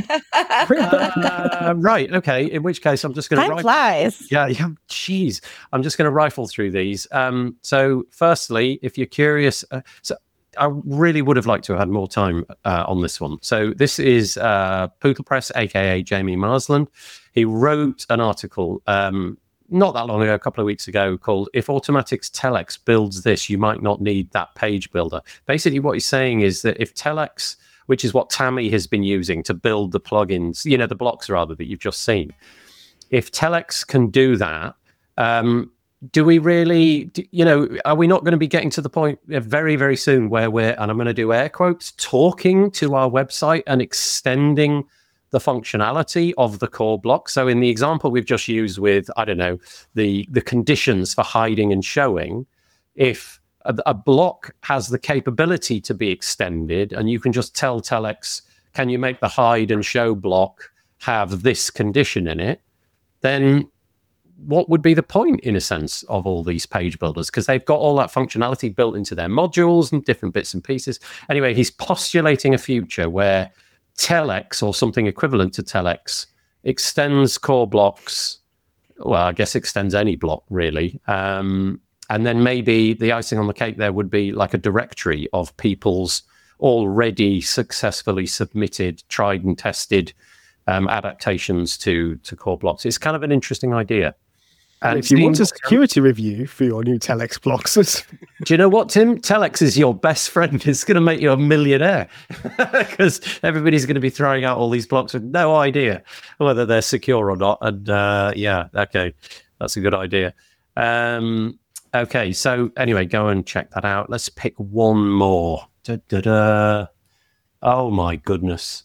uh, right. Okay. In which case, I'm just going to. Time flies. Yeah. Yeah. Jeez. I'm just going to rifle through these. Um. So, firstly, if you're curious, uh, so I really would have liked to have had more time uh, on this one. So, this is uh, Poodlepress, aka Jamie Marsland. He wrote an article. Um, not that long ago, a couple of weeks ago, called If Automatics Telex Builds This, You Might Not Need That Page Builder. Basically, what he's saying is that if Telex, which is what Tammy has been using to build the plugins, you know, the blocks rather, that you've just seen, if Telex can do that, um, do we really, do, you know, are we not going to be getting to the point very, very soon where we're, and I'm going to do air quotes, talking to our website and extending the functionality of the core block? So in the example we've just used with, I don't know, the, the conditions for hiding and showing, if a, a block has the capability to be extended and you can just tell Telex, can you make the hide and show block have this condition in it, then what would be the point, in a sense, of all these page builders? Because they've got all that functionality built into their modules and different bits and pieces. Anyway, he's postulating a future where Telex, or something equivalent to Telex, extends core blocks. Well, I guess extends any block, really. Um, and then maybe the icing on the cake there would be like a directory of people's already successfully submitted, tried and tested um, adaptations to, to core blocks. It's kind of an interesting idea. And, and if you want a security review for your new Telex blocks, do you know what, Tim? Telex is your best friend. It's going to make you a millionaire because everybody's going to be throwing out all these blocks with no idea whether they're secure or not. And uh, yeah, okay, that's a good idea. Um, okay, so anyway, go and check that out. Let's pick one more. Da, da, da. Oh my goodness.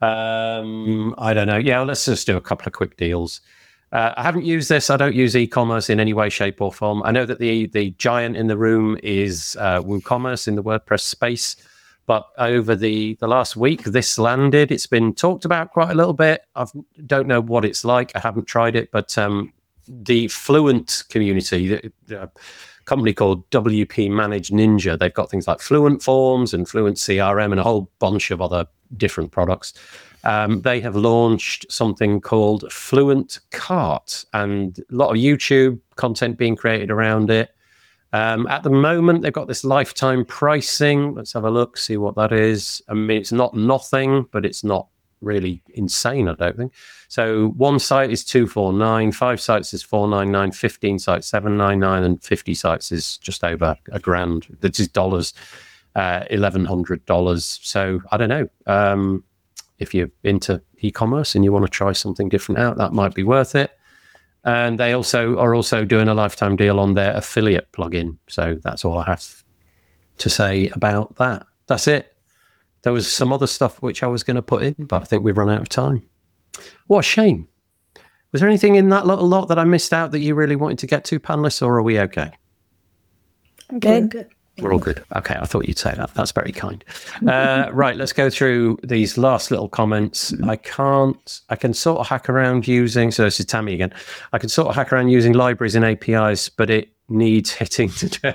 Um, I don't know. Yeah, let's just do a couple of quick deals. Uh, I haven't used this. I don't use e-commerce in any way, shape, or form. I know that the the giant in the room is uh, WooCommerce in the WordPress space, But over the, the last week, this landed. It's been talked about quite a little bit. I don't know what it's like. I haven't tried it, but um, the Fluent community, the, the company called W P Manage Ninja, they've got things like Fluent Forms and Fluent C R M and a whole bunch of other different products. Um, they have launched something called Fluent Cart, and a lot of YouTube content being created around it. Um, at the moment, they've got this lifetime pricing. Let's have a look, see what that is. I mean, it's not nothing, but it's not really insane, I don't think. So one site is two forty-nine, five sites is four ninety-nine, fifteen sites seven ninety-nine, and fifty sites is just over a grand. This is dollars, uh, eleven hundred dollars. So I don't know. Um, if you're into e-commerce and you want to try something different out, that might be worth it. And they also are also doing a lifetime deal on their affiliate plugin. So that's all I have to say about that. That's it. There was some other stuff which I was going to put in, but I think we've run out of time. What a shame. Was there anything in that little lot that I missed out that you really wanted to get to, panelists, or are we okay? Good. Good. We're all good. Okay, I thought you'd say that. That's very kind. Uh, right, let's go through these last little comments. I can't, I can sort of hack around using, so this is Tammy again. I can sort of hack around using libraries and A P Is, but it needs hitting to do.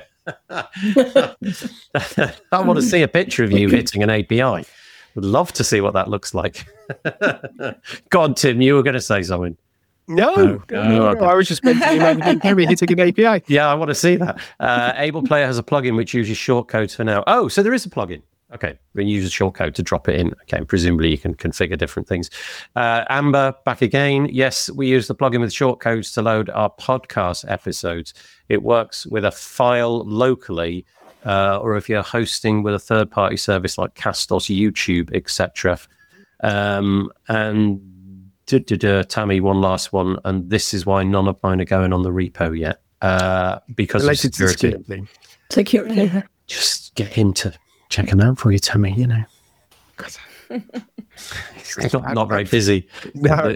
I want to see a picture of you hitting an A P I. Would love to see what that looks like. Go on, Tim, you were going to say something. No, No, no, no, no, okay. I was just mentioning Harry hitting an A P I. Yeah, I want to see that. Uh, Able Player has a plugin which uses shortcodes for now. Oh, so there is a plugin. Okay, we use a shortcode to drop it in. Okay, presumably you can configure different things. Uh, Amber, back again. Yes, we use the plugin with shortcodes to load our podcast episodes. It works with a file locally, uh, or if you're hosting with a third-party service like Castos, YouTube, et cetera. Um, and duh, duh, duh, Tammy, one last one, and this is why none of mine are going on the repo yet, uh, because Related of to security. security. Security. Just get him to check them out for you, Tammy, you know. He's not, not very busy. No,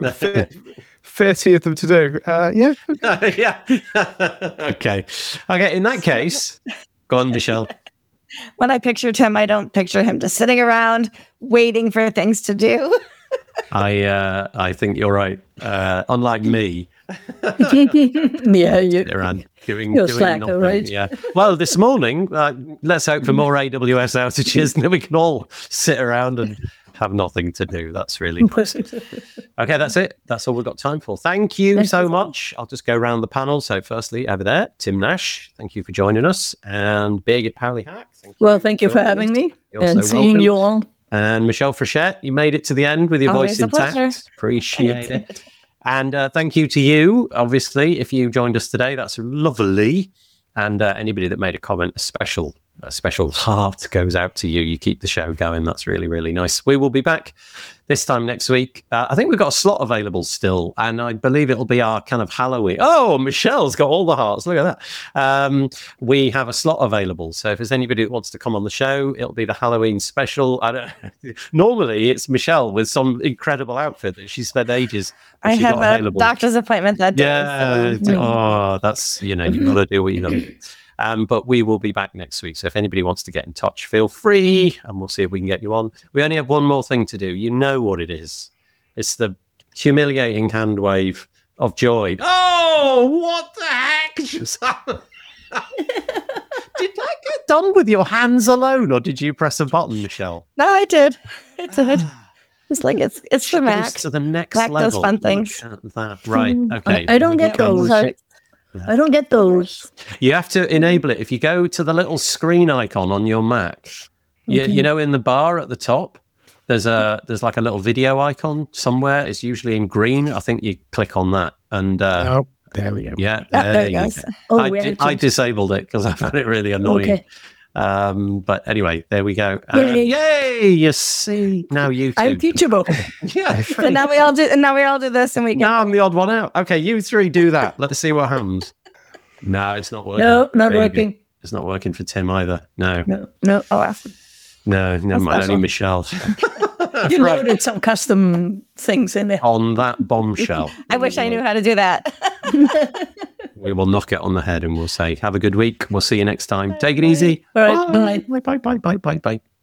thirty of them to do. Uh, yeah. Yeah. Okay. Okay, in that case, go on, Michelle. When I picture Tim, I don't picture him just sitting around waiting for things to do. I uh, I think you're right. Uh, unlike me, Yeah, you, around doing, You're doing slacker, nothing. right? Yeah. Well, this morning, uh, let's hope for more A W S outages, and then we can all sit around and have nothing to do. That's really okay. That's it. That's all we've got time for. Thank you Thank so you. much. I'll just go around the panel. So, firstly, over there, Tim Nash. Thank you for joining us, and Birgit Pauli-Hack. Thank well, thank you for joining having us. me You're and so seeing welcome. you all. And Michelle Frechette, you made it to the end with your Always voice a intact. pleasure. Appreciate it. And uh, thank you to you, obviously, if you joined us today. That's lovely. And uh, anybody that made a comment, a special, a special heart goes out to you. You keep the show going. That's really, really nice. We will be back this time next week. Uh, I think we've got a slot available still, and I believe it'll be our kind of Halloween. Oh, Michelle's got all the hearts. Look at that. Um, we have a slot available. So if there's anybody that wants to come on the show, it'll be the Halloween special. I don't, normally it's Michelle with some incredible outfit that she spent ages. I she have got a available. doctor's appointment that day. Yeah. so- Oh, that's, you know, you've got to do what you got to do. Um, but we will be back next week. So if anybody wants to get in touch, feel free, and we'll see if we can get you on. We only have one more thing to do. You know what it is. It's the humiliating hand wave of joy. Oh, what the heck just happened? Did that get done with your hands alone, or did you press a button, Michelle? No, I did. I did. It's like it's it's the Goes Mac. to the next Mac does level. fun Look things. at that. Right. Mm, Okay. I, I don't get Okay. those. Sorry. I don't get those. You have to enable it. If you go to the little screen icon on your Mac, you, Okay. you know, in the bar at the top, there's a there's like a little video icon somewhere. It's usually in green. I think you click on that, and uh, Oh, there we go. yeah, Ah, there, there it you goes. go. Oh, I, we di- have I to- disabled it because I found it really annoying. Okay. Um, but anyway, there we go. Uh, Yay. yay! You see, now you two. I'm teachable. yeah. So now we all do. And now we all do this, and we get. Now I'm the odd one out. Okay, you three do that. Let's see what happens. No, it's not working. No, not Very working. good. It's not working for Tim either. No, No, no. Oh, awesome. no, never mind. special. Only Michelle. You Right. loaded some custom things in there. On that bombshell, I wish I knew how to do that. we will knock it on the head and we'll say, have a good week. We'll see you next time. Take it easy. All right, bye. Bye, bye, bye, bye, bye, bye.